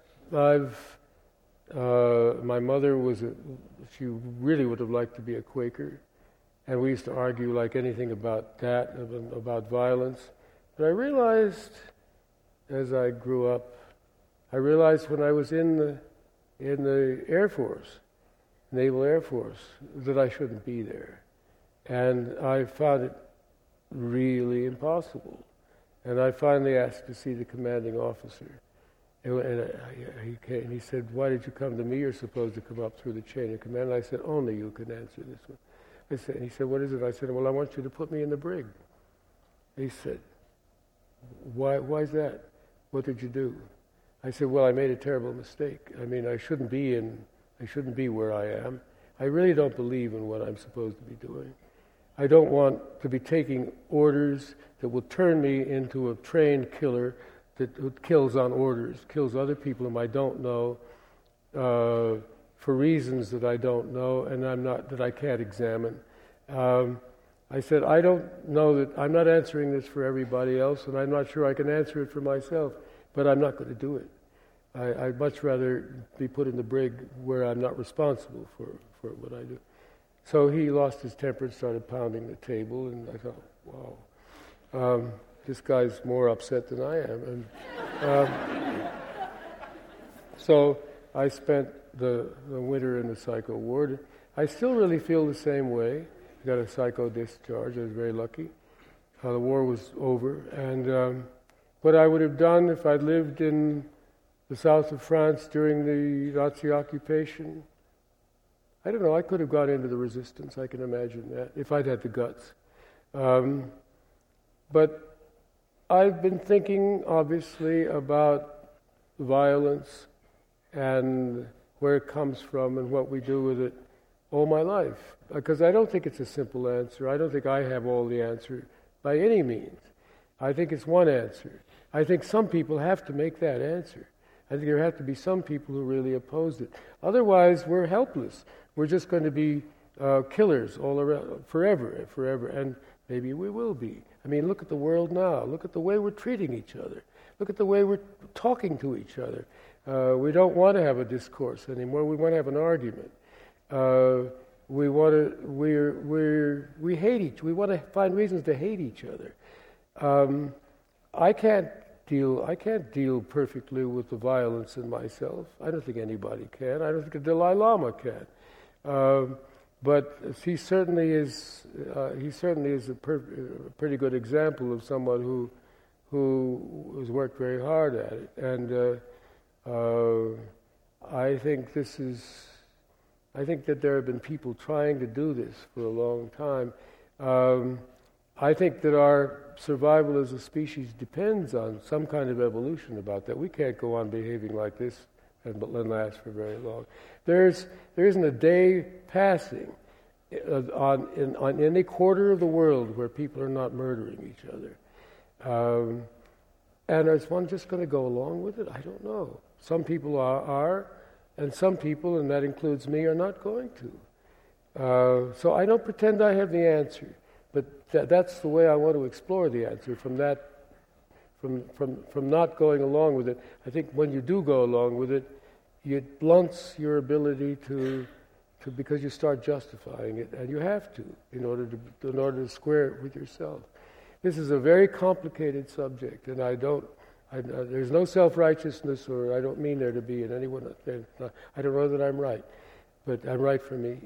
my mother she really would have liked to be a Quaker, and we used to argue like anything about that, about violence. But I realized as I grew up, when I was in the Air Force, Naval Air Force, that I shouldn't be there. And I found it really impossible. And I finally asked to see the commanding officer. And he said, "Why did you come to me? You're supposed to come up through the chain of command." And I said, "Only you can answer this one." He said, "What is it?" I said, "Well, I want you to put me in the brig." He said, Why is that? What did you do?" I said, "Well, I made a terrible mistake. I mean, I shouldn't be where I am. I really don't believe in what I'm supposed to be doing. I don't want to be taking orders that will turn me into a trained killer that kills on orders, kills other people whom I don't know, for reasons that I don't know and that I can't examine." I said, "I don't know that I'm not answering this for everybody else, and I'm not sure I can answer it for myself, but I'm not going to do it. I'd much rather be put in the brig where I'm not responsible for what I do." So he lost his temper and started pounding the table, and I thought, wow, this guy's more upset than I am. And so I spent the winter in the psycho ward. I still really feel the same way. I got a psycho discharge. I was very lucky. The war was over, and what I would have done if I'd lived in the south of France during the Nazi occupation, I don't know, I could have got into the resistance, I can imagine that, if I'd had the guts. But I've been thinking, obviously, about violence and where it comes from and what we do with it all my life. Because I don't think it's a simple answer. I don't think I have all the answer by any means. I think it's one answer. I think some people have to make that answer. I think there have to be some people who really oppose it. Otherwise, we're helpless. We're just going to be killers all around, forever, and maybe we will be. I mean, look at the world now. Look at the way we're treating each other. Look at the way we're talking to each other. We don't want to have a discourse anymore. We want to have an argument. We want to find reasons to hate each other. I can't deal perfectly with the violence in myself. I don't think anybody can. I don't think the Dalai Lama can. But he certainly is a pretty good example of someone who has worked very hard at it. And I think that there have been people trying to do this for a long time. I think that our survival as a species depends on some kind of evolution about that. We can't go on behaving like this and last for very long. There isn't a day passing on any quarter of the world where people are not murdering each other. And is one just going to go along with it? I don't know. Some people are, and some people, and that includes me, are not going to. So I don't pretend I have the answer, but that's the way I want to explore the answer. From not going along with it, I think when you do go along with it, it blunts your ability to because you start justifying it, and you have to in order to square it with yourself. This is a very complicated subject, and there's no self-righteousness, or I don't mean there to be in anyone. I don't know that I'm right, but I'm right for me.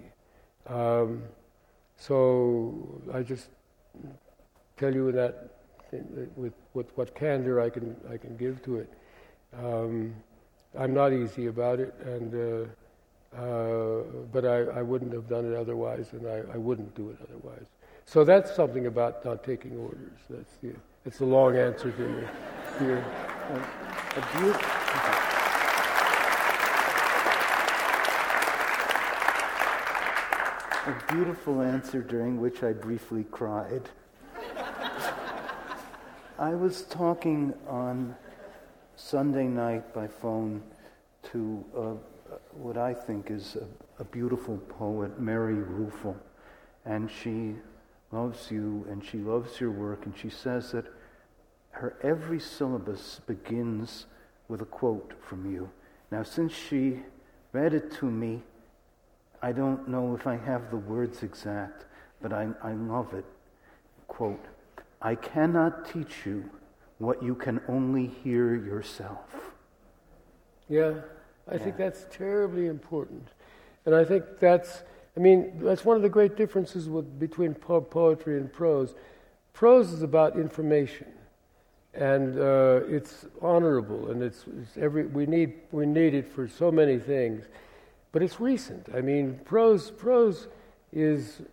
So I just tell you that with what candor I can give to it. I'm not easy about it, and but I wouldn't have done it otherwise, and I wouldn't do it otherwise. So that's something about not taking orders. That's the long answer to your a beautiful answer during which I briefly cried. I was talking on Sunday night by phone to what I think is a beautiful poet, Mary Ruefle, and she loves you and she loves your work, and she says that her every syllabus begins with a quote from you. Now, since she read it to me, I don't know if I have the words exact, but I love it. Quote, "I cannot teach you what you can only hear yourself." Yeah, I think that's terribly important. And I think that's one of the great differences between poetry and prose. Prose is about information, and it's honorable, and we need it for so many things, but it's recent. I mean, prose is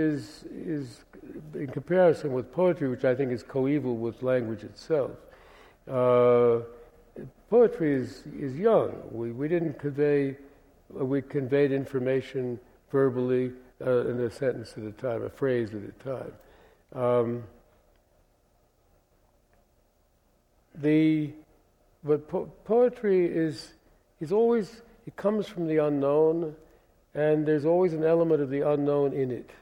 in comparison with poetry, which I think is coeval with language itself. Poetry is young. We conveyed information verbally in a sentence at a time, a phrase at a time. But poetry is always, it comes from the unknown, and there's always an element of the unknown in it.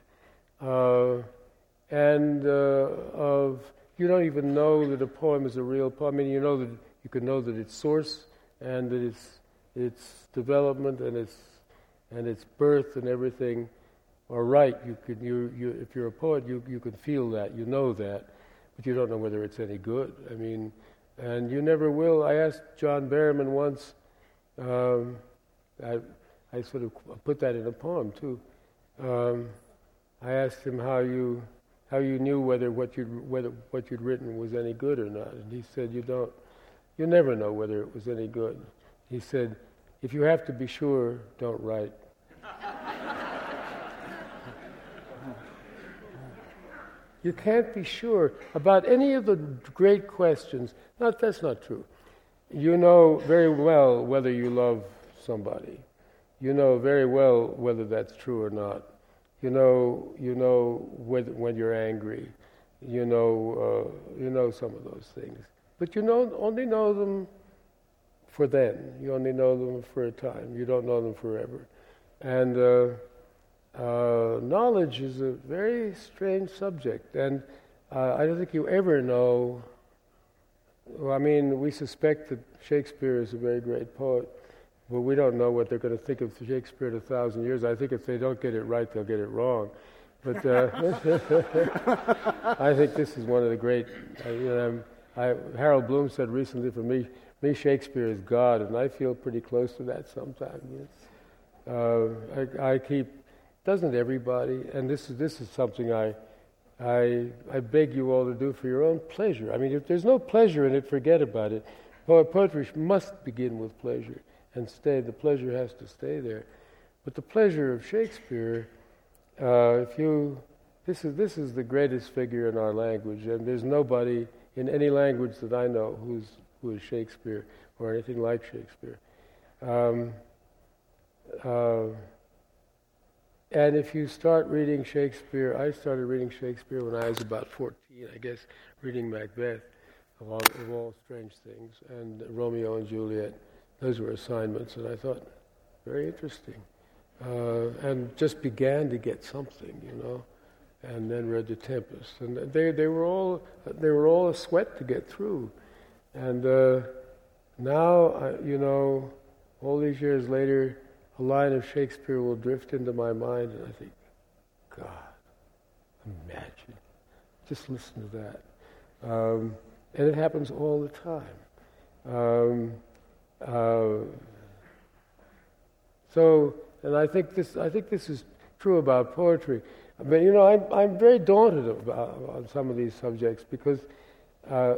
You don't even know that a poem is a real poem. I mean, you can know that its source and that its development and its birth and everything are right. If you're a poet, you can feel that, you know that, but you don't know whether it's any good. I mean, and you never will. I asked John Berryman once. I sort of put that in a poem too. I asked him how you knew whether what you'd written was any good or not, and he said, you never know whether it was any good. He said, if you have to be sure, don't write. You can't be sure about any of the great questions. That's not true. You know very well whether you love somebody. You know very well whether that's true or not. You know when you're angry. You know some of those things. But you only know them for then. You only know them for a time. You don't know them forever. And knowledge is a very strange subject. And I don't think you ever know. Well, I mean, we suspect that Shakespeare is a very great poet, but we don't know what they're going to think of Shakespeare in 1,000 years. I think if they don't get it right, they'll get it wrong. But I think this is one of the great. Harold Bloom said recently, for me, Shakespeare is God, and I feel pretty close to that sometimes. I keep, doesn't everybody? And this is something I beg you all to do for your own pleasure. I mean, if there's no pleasure in it, forget about it. Poetry must begin with pleasure and stay. The pleasure has to stay there. But the pleasure of Shakespeare, this is the greatest figure in our language, and there's nobody in any language that I know who is Shakespeare or anything like Shakespeare. And if you start reading Shakespeare, I started reading Shakespeare when I was about 14, I guess, reading Macbeth, of all strange things, and Romeo and Juliet. Those were assignments, and I thought, very interesting. And just began to get something, and then read The Tempest. And they were all a sweat to get through. And now, all these years later, a line of Shakespeare will drift into my mind, and I think, God, imagine. Just listen to that. And it happens all the time. And I think this is true about poetry. But I'm very daunted on some of these subjects because I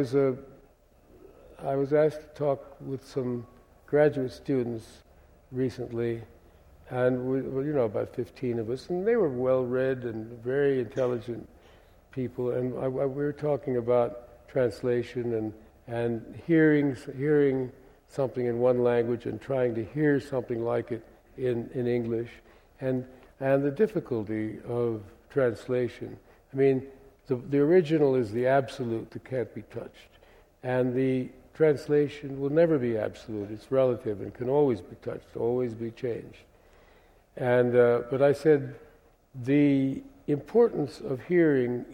was asked to talk with some graduate students recently, and we about 15 of us, and they were well-read and very intelligent people, and we were talking about translation and hearing something in one language and trying to hear something like it in English, and the difficulty of translation. I mean, the original is the absolute that can't be touched, and the translation will never be absolute. It's relative and can always be touched, always be changed. And but I said the importance of hearing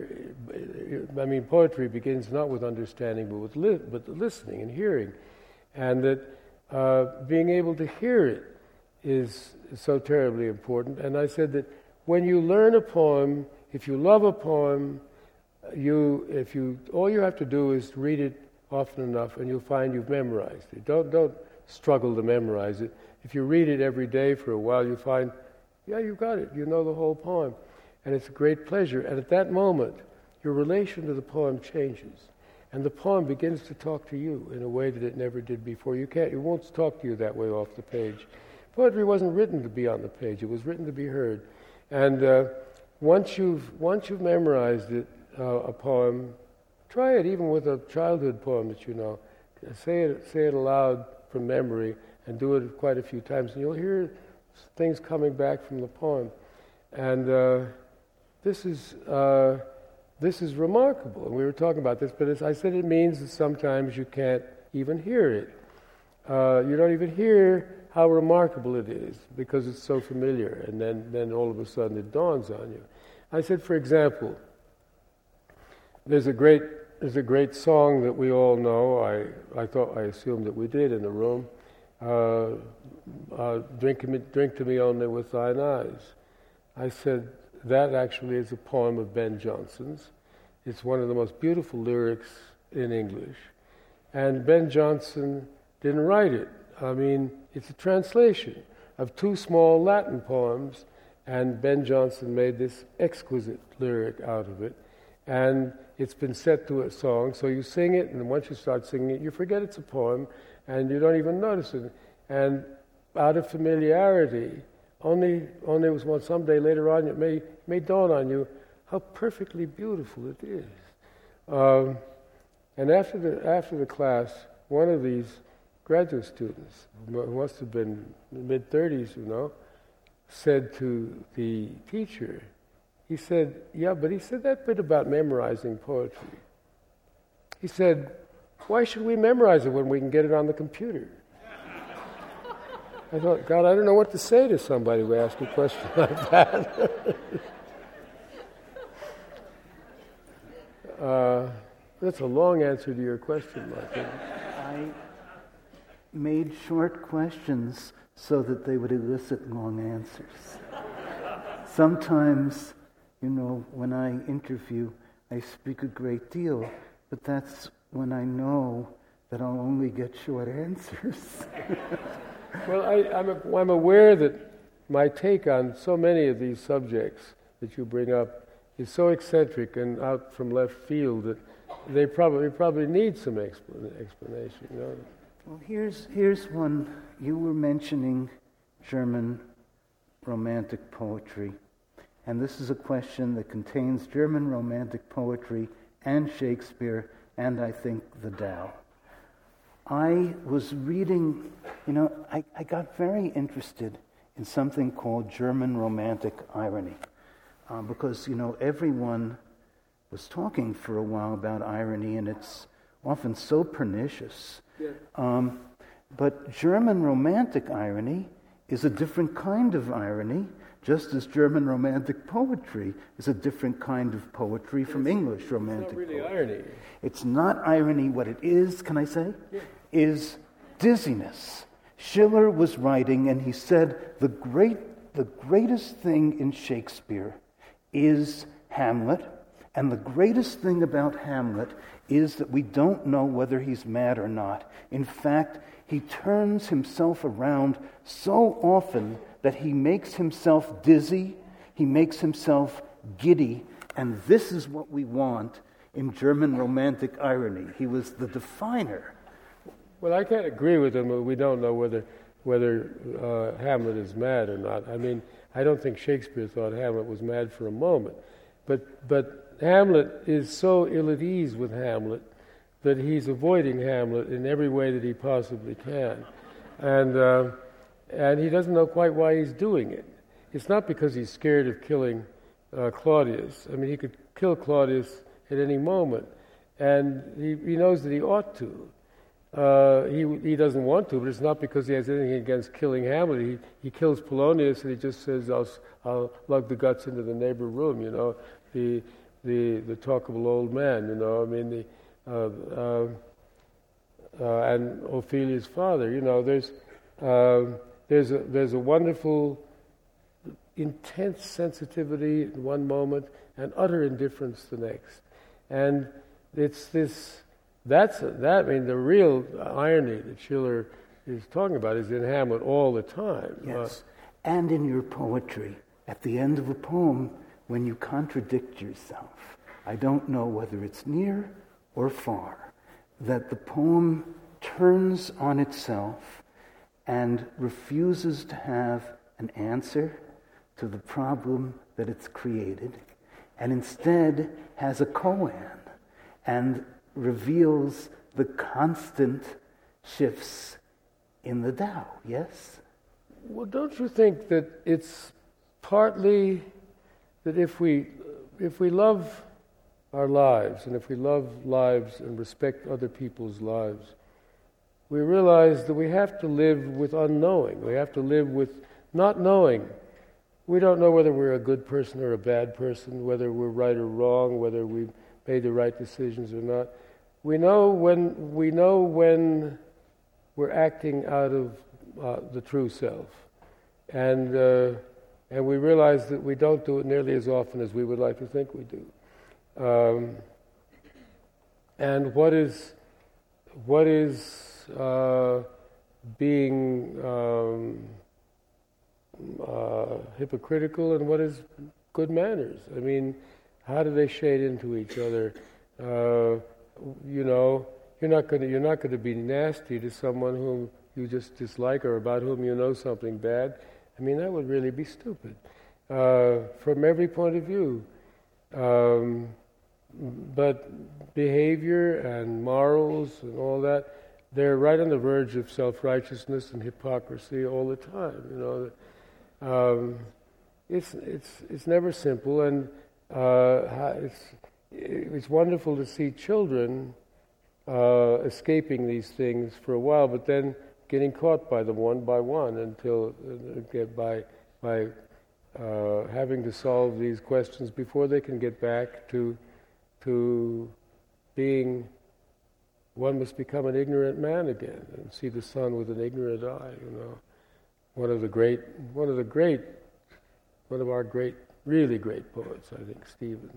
poetry begins not with understanding but with listening and hearing, and that being able to hear it is so terribly important. And I said that when you learn a poem, if you love a poem, all you have to do is read it often enough, and you'll find you've memorized it. Don't struggle to memorize it. If you read it every day for a while, you find, you got it. You know the whole poem, and it's a great pleasure. And at that moment, your relation to the poem changes, and the poem begins to talk to you in a way that it never did before. It won't talk to you that way off the page. Poetry wasn't written to be on the page; it was written to be heard. And once you've memorized it, a poem. Try it even with a childhood poem that you know. Say it aloud from memory, and do it quite a few times, and you'll hear things coming back from the poem. And this is remarkable. And we were talking about this, but as I said, it means that sometimes you can't even hear it. You don't even hear how remarkable it is because it's so familiar, and then all of a sudden it dawns on you. I said, for example, there's a great song that we all know. I assumed that we did in the room. Drink to me only with thine eyes. I said that actually is a poem of Ben Jonson's. It's one of the most beautiful lyrics in English, and Ben Jonson didn't write it. I mean, it's a translation of two small Latin poems, and Ben Jonson made this exquisite lyric out of it. And it's been set to a song, so you sing it, and once you start singing it, you forget it's a poem, and you don't even notice it. And out of familiarity, only someday later on, it may dawn on you how perfectly beautiful it is. And after the class, one of these graduate students, who must have been mid-30s, said to the teacher, he said, but he said that bit about memorizing poetry. He said, why should we memorize it when we can get it on the computer? I thought, God, I don't know what to say to somebody who asks a question like that. That's a long answer to your question, Martin. I made short questions so that they would elicit long answers. Sometimes, when I interview, I speak a great deal, but that's when I know that I'll only get short answers. Well, I'm aware that my take on so many of these subjects that you bring up is so eccentric and out from left field that they probably need some explanation. Well, here's one. You were mentioning German Romantic poetry, and this is a question that contains German Romantic poetry and Shakespeare, and I think the Tao. I was reading, I got very interested in something called German Romantic irony. Because, everyone was talking for a while about irony, and it's often so pernicious. Yeah. But German Romantic irony is a different kind of irony, just as German Romantic poetry is a different kind of poetry from English Romantic poetry. It's not really irony. It's not irony. What it is, can I say, is dizziness. Schiller was writing, and he said, the greatest thing in Shakespeare is Hamlet, and the greatest thing about Hamlet is that we don't know whether he's mad or not. In fact, he turns himself around so often that he makes himself dizzy, he makes himself giddy, and this is what we want in German Romantic irony. He was the definer. Well, I can't agree with him. We don't know whether Hamlet is mad or not. I mean, I don't think Shakespeare thought Hamlet was mad for a moment. But Hamlet is so ill at ease with Hamlet that he's avoiding Hamlet in every way that he possibly can. And he doesn't know quite why he's doing it. It's not because he's scared of killing Claudius. I mean, he could kill Claudius at any moment. And he knows that he ought to. He doesn't want to, but it's not because he has anything against killing Hamlet. He kills Polonius, and he just says, "I'll lug the guts into the neighbor room." The talkable old man. I mean, and Ophelia's father. There's a wonderful, intense sensitivity in one moment and utter indifference the next, and it's this. I mean, the real irony that Schiller is talking about is in Hamlet all the time. Yes, and in your poetry, at the end of a poem, when you contradict yourself, I don't know whether it's near or far, that the poem turns on itself and refuses to have an answer to the problem that it's created, and instead has a koan and reveals the constant shifts in the Tao, yes? Well, don't you think that it's partly that if we love our lives, and if we love lives and respect other people's lives, we realize that we have to live with unknowing. We have to live with not knowing. We don't know whether we're a good person or a bad person, whether we're right or wrong, whether we made the right decisions or not. We know when we're acting out of the true self, and we realize that we don't do it nearly as often as we would like to think we do. And what is being hypocritical, and what is good manners? I mean, how do they shade into each other? You're not going to be nasty to someone whom you just dislike or about whom you know something bad. I mean, that would really be stupid from every point of view. But behavior and morals and all that, they're right on the verge of self-righteousness and hypocrisy all the time. It's never simple, and it's wonderful to see children escaping these things for a while, but then getting caught by them one by one until by having to solve these questions before they can get back to being. One must become an ignorant man again and see the sun with an ignorant eye. One of our really great poets, I think, Stevens.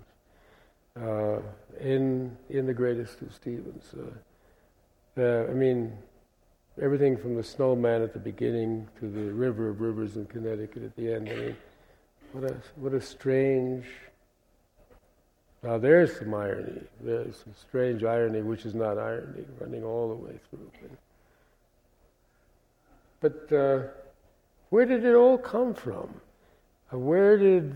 In the greatest of Stevens. I mean, everything from the snowman at the beginning to the river of rivers in Connecticut at the end. I mean, what a strange... Now there's some irony. There's some strange irony, which is not irony, running all the way through. But where did it all come from? Where did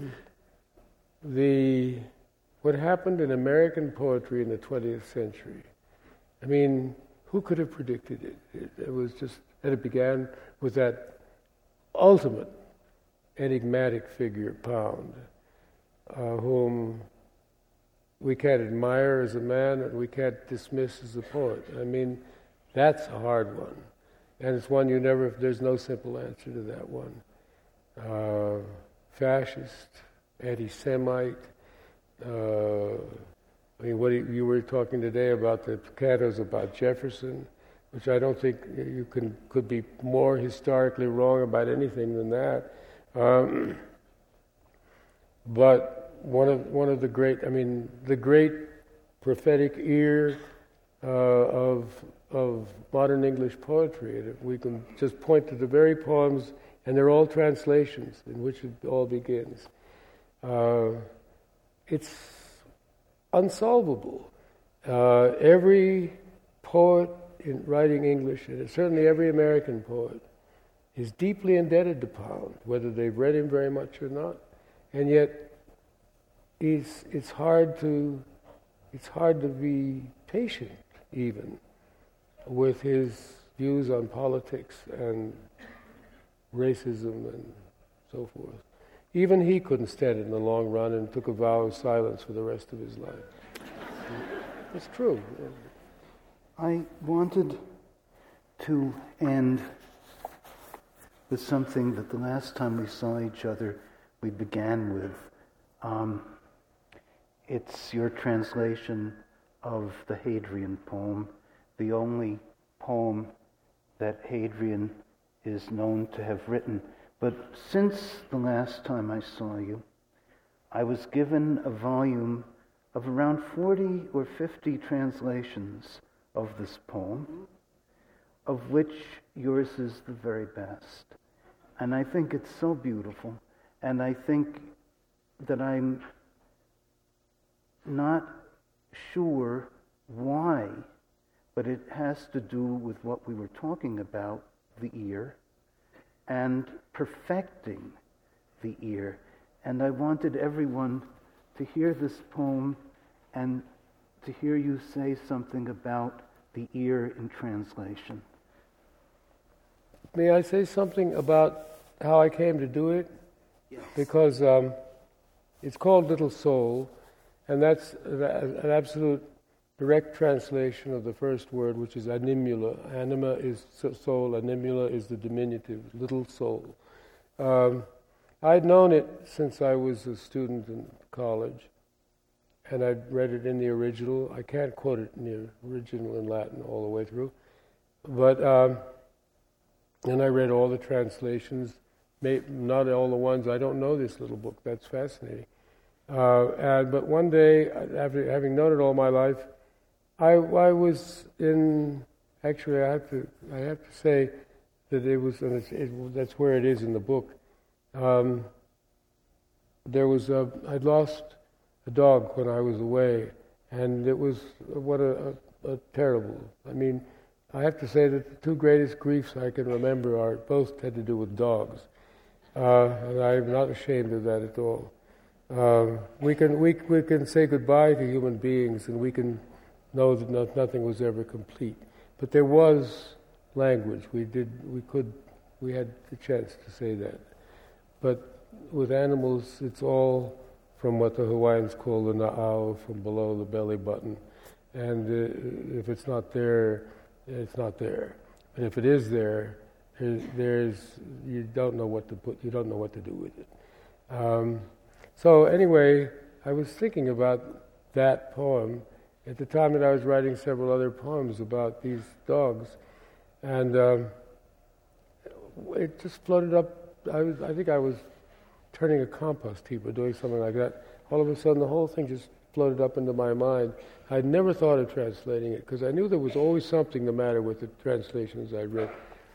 what happened in American poetry in the 20th century? I mean, Who could have predicted it? It was just, and it began with that ultimate enigmatic figure, Pound, whom we can't admire as a man and we can't dismiss as a poet. I mean, that's a hard one. And it's one there's no simple answer to that one. Fascist, anti-Semite. You were talking today about the cantos about Jefferson, which I don't think you could be more historically wrong about anything than that. But one of the great, the great prophetic ear of modern English poetry. And we can just point to the very poems, and they're all translations in which it all begins. It's unsolvable. Every poet in writing English, and certainly every American poet, is deeply indebted to Pound, whether they've read him very much or not. And yet, it's hard to be patient even with his views on politics and racism and so forth. Even he couldn't stand it in the long run and took a vow of silence for the rest of his life. It's true. I wanted to end with something that the last time we saw each other we began with. It's your translation of the Hadrian poem, the only poem that Hadrian is known to have written. But since the last time I saw you, I was given a volume of around 40 or 50 translations of this poem, of which yours is the very best. And I think it's so beautiful, and I think that I'm not sure why, but it has to do with what we were talking about, the ear, and perfecting the ear. And I wanted everyone to hear this poem and to hear you say something about the ear in translation. May I say something about how I came to do it? Yes. Because it's called Little Soul, and that's an absolute direct translation of the first word, which is animula. Anima is soul, animula is the diminutive, little soul. I'd known it since I was a student in college, and I'd read it in the original. I can't quote it in the original in Latin all the way through, but and I read all the translations, not all the ones. I don't know this little book. That's fascinating. But one day, after having known it all my life, I was in. Actually, I have to say that it was. That's where it is in the book. I'd lost a dog when I was away, and it was what a terrible. I have to say that the two greatest griefs I can remember both had to do with dogs, and I'm not ashamed of that at all. We can say goodbye to human beings, and we can know that nothing was ever complete. But there was language. We had the chance to say that. But with animals, it's all from what the Hawaiians call the na'au, from below the belly button. And if it's not there, it's not there. And if it is there, you don't know what to do with it. So anyway, I was thinking about that poem at the time that I was writing several other poems about these dogs, and it just floated up. I think I was turning a compost heap or doing something like that. All of a sudden, the whole thing just floated up into my mind. I'd never thought of translating it because I knew there was always something the matter with the translations I read.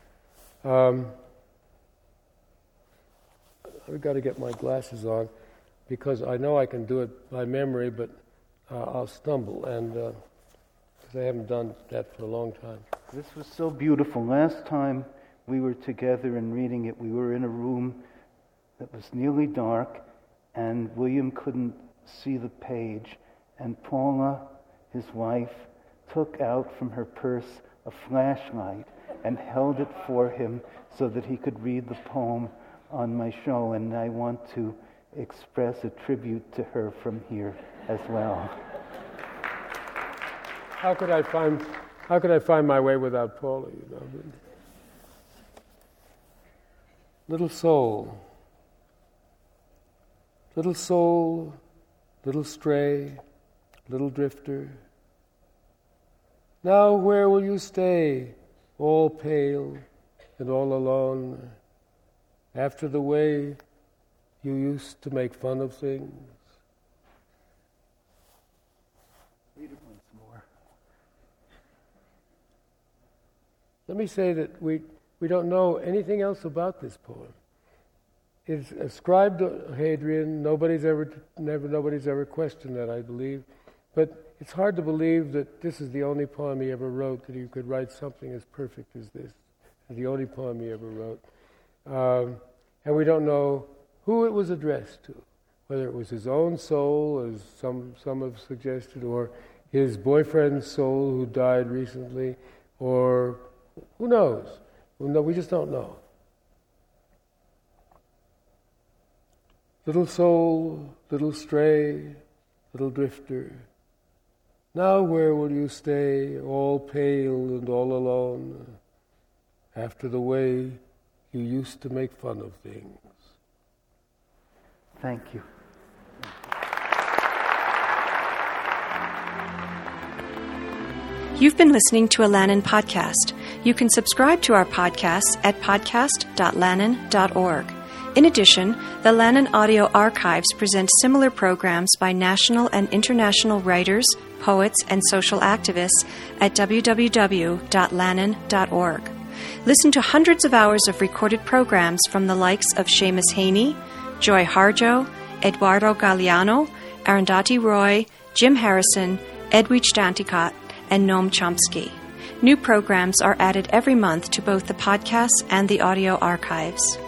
I've got to get my glasses on, because I know I can do it by memory, but I'll stumble, and because I haven't done that for a long time. This was so beautiful. Last time we were together and reading it, we were in a room that was nearly dark, and William couldn't see the page, and Paula, his wife, took out from her purse a flashlight and held it for him so that he could read the poem on my show, and I want to express a tribute to her from here as well. How could I find my way without Paula, you know? Little soul, little stray, little drifter. Now where will you stay, all pale and all alone, after the way you used to make fun of things? Read it once more. Let me say that we don't know anything else about this poem. It's ascribed to Hadrian. Nobody's ever questioned that, I believe. But it's hard to believe that this is the only poem he ever wrote, that he could write something as perfect as this. It's the only poem he ever wrote. And we don't know who it was addressed to, whether it was his own soul, as some have suggested, or his boyfriend's soul who died recently, or who knows? No, we just don't know. Little soul, little stray, little drifter, now where will you stay, all pale and all alone, after the way you used to make fun of things? Thank you. You've been listening to a Lannan podcast. You can subscribe to our podcasts at podcast.lannan.org. In addition, the Lannan Audio Archives present similar programs by national and international writers, poets, and social activists at www.lannan.org. Listen to hundreds of hours of recorded programs from the likes of Seamus Haney, Joy Harjo, Eduardo Galeano, Arundhati Roy, Jim Harrison, Edwidge Danticott, and Noam Chomsky. New programs are added every month to both the podcasts and the audio archives.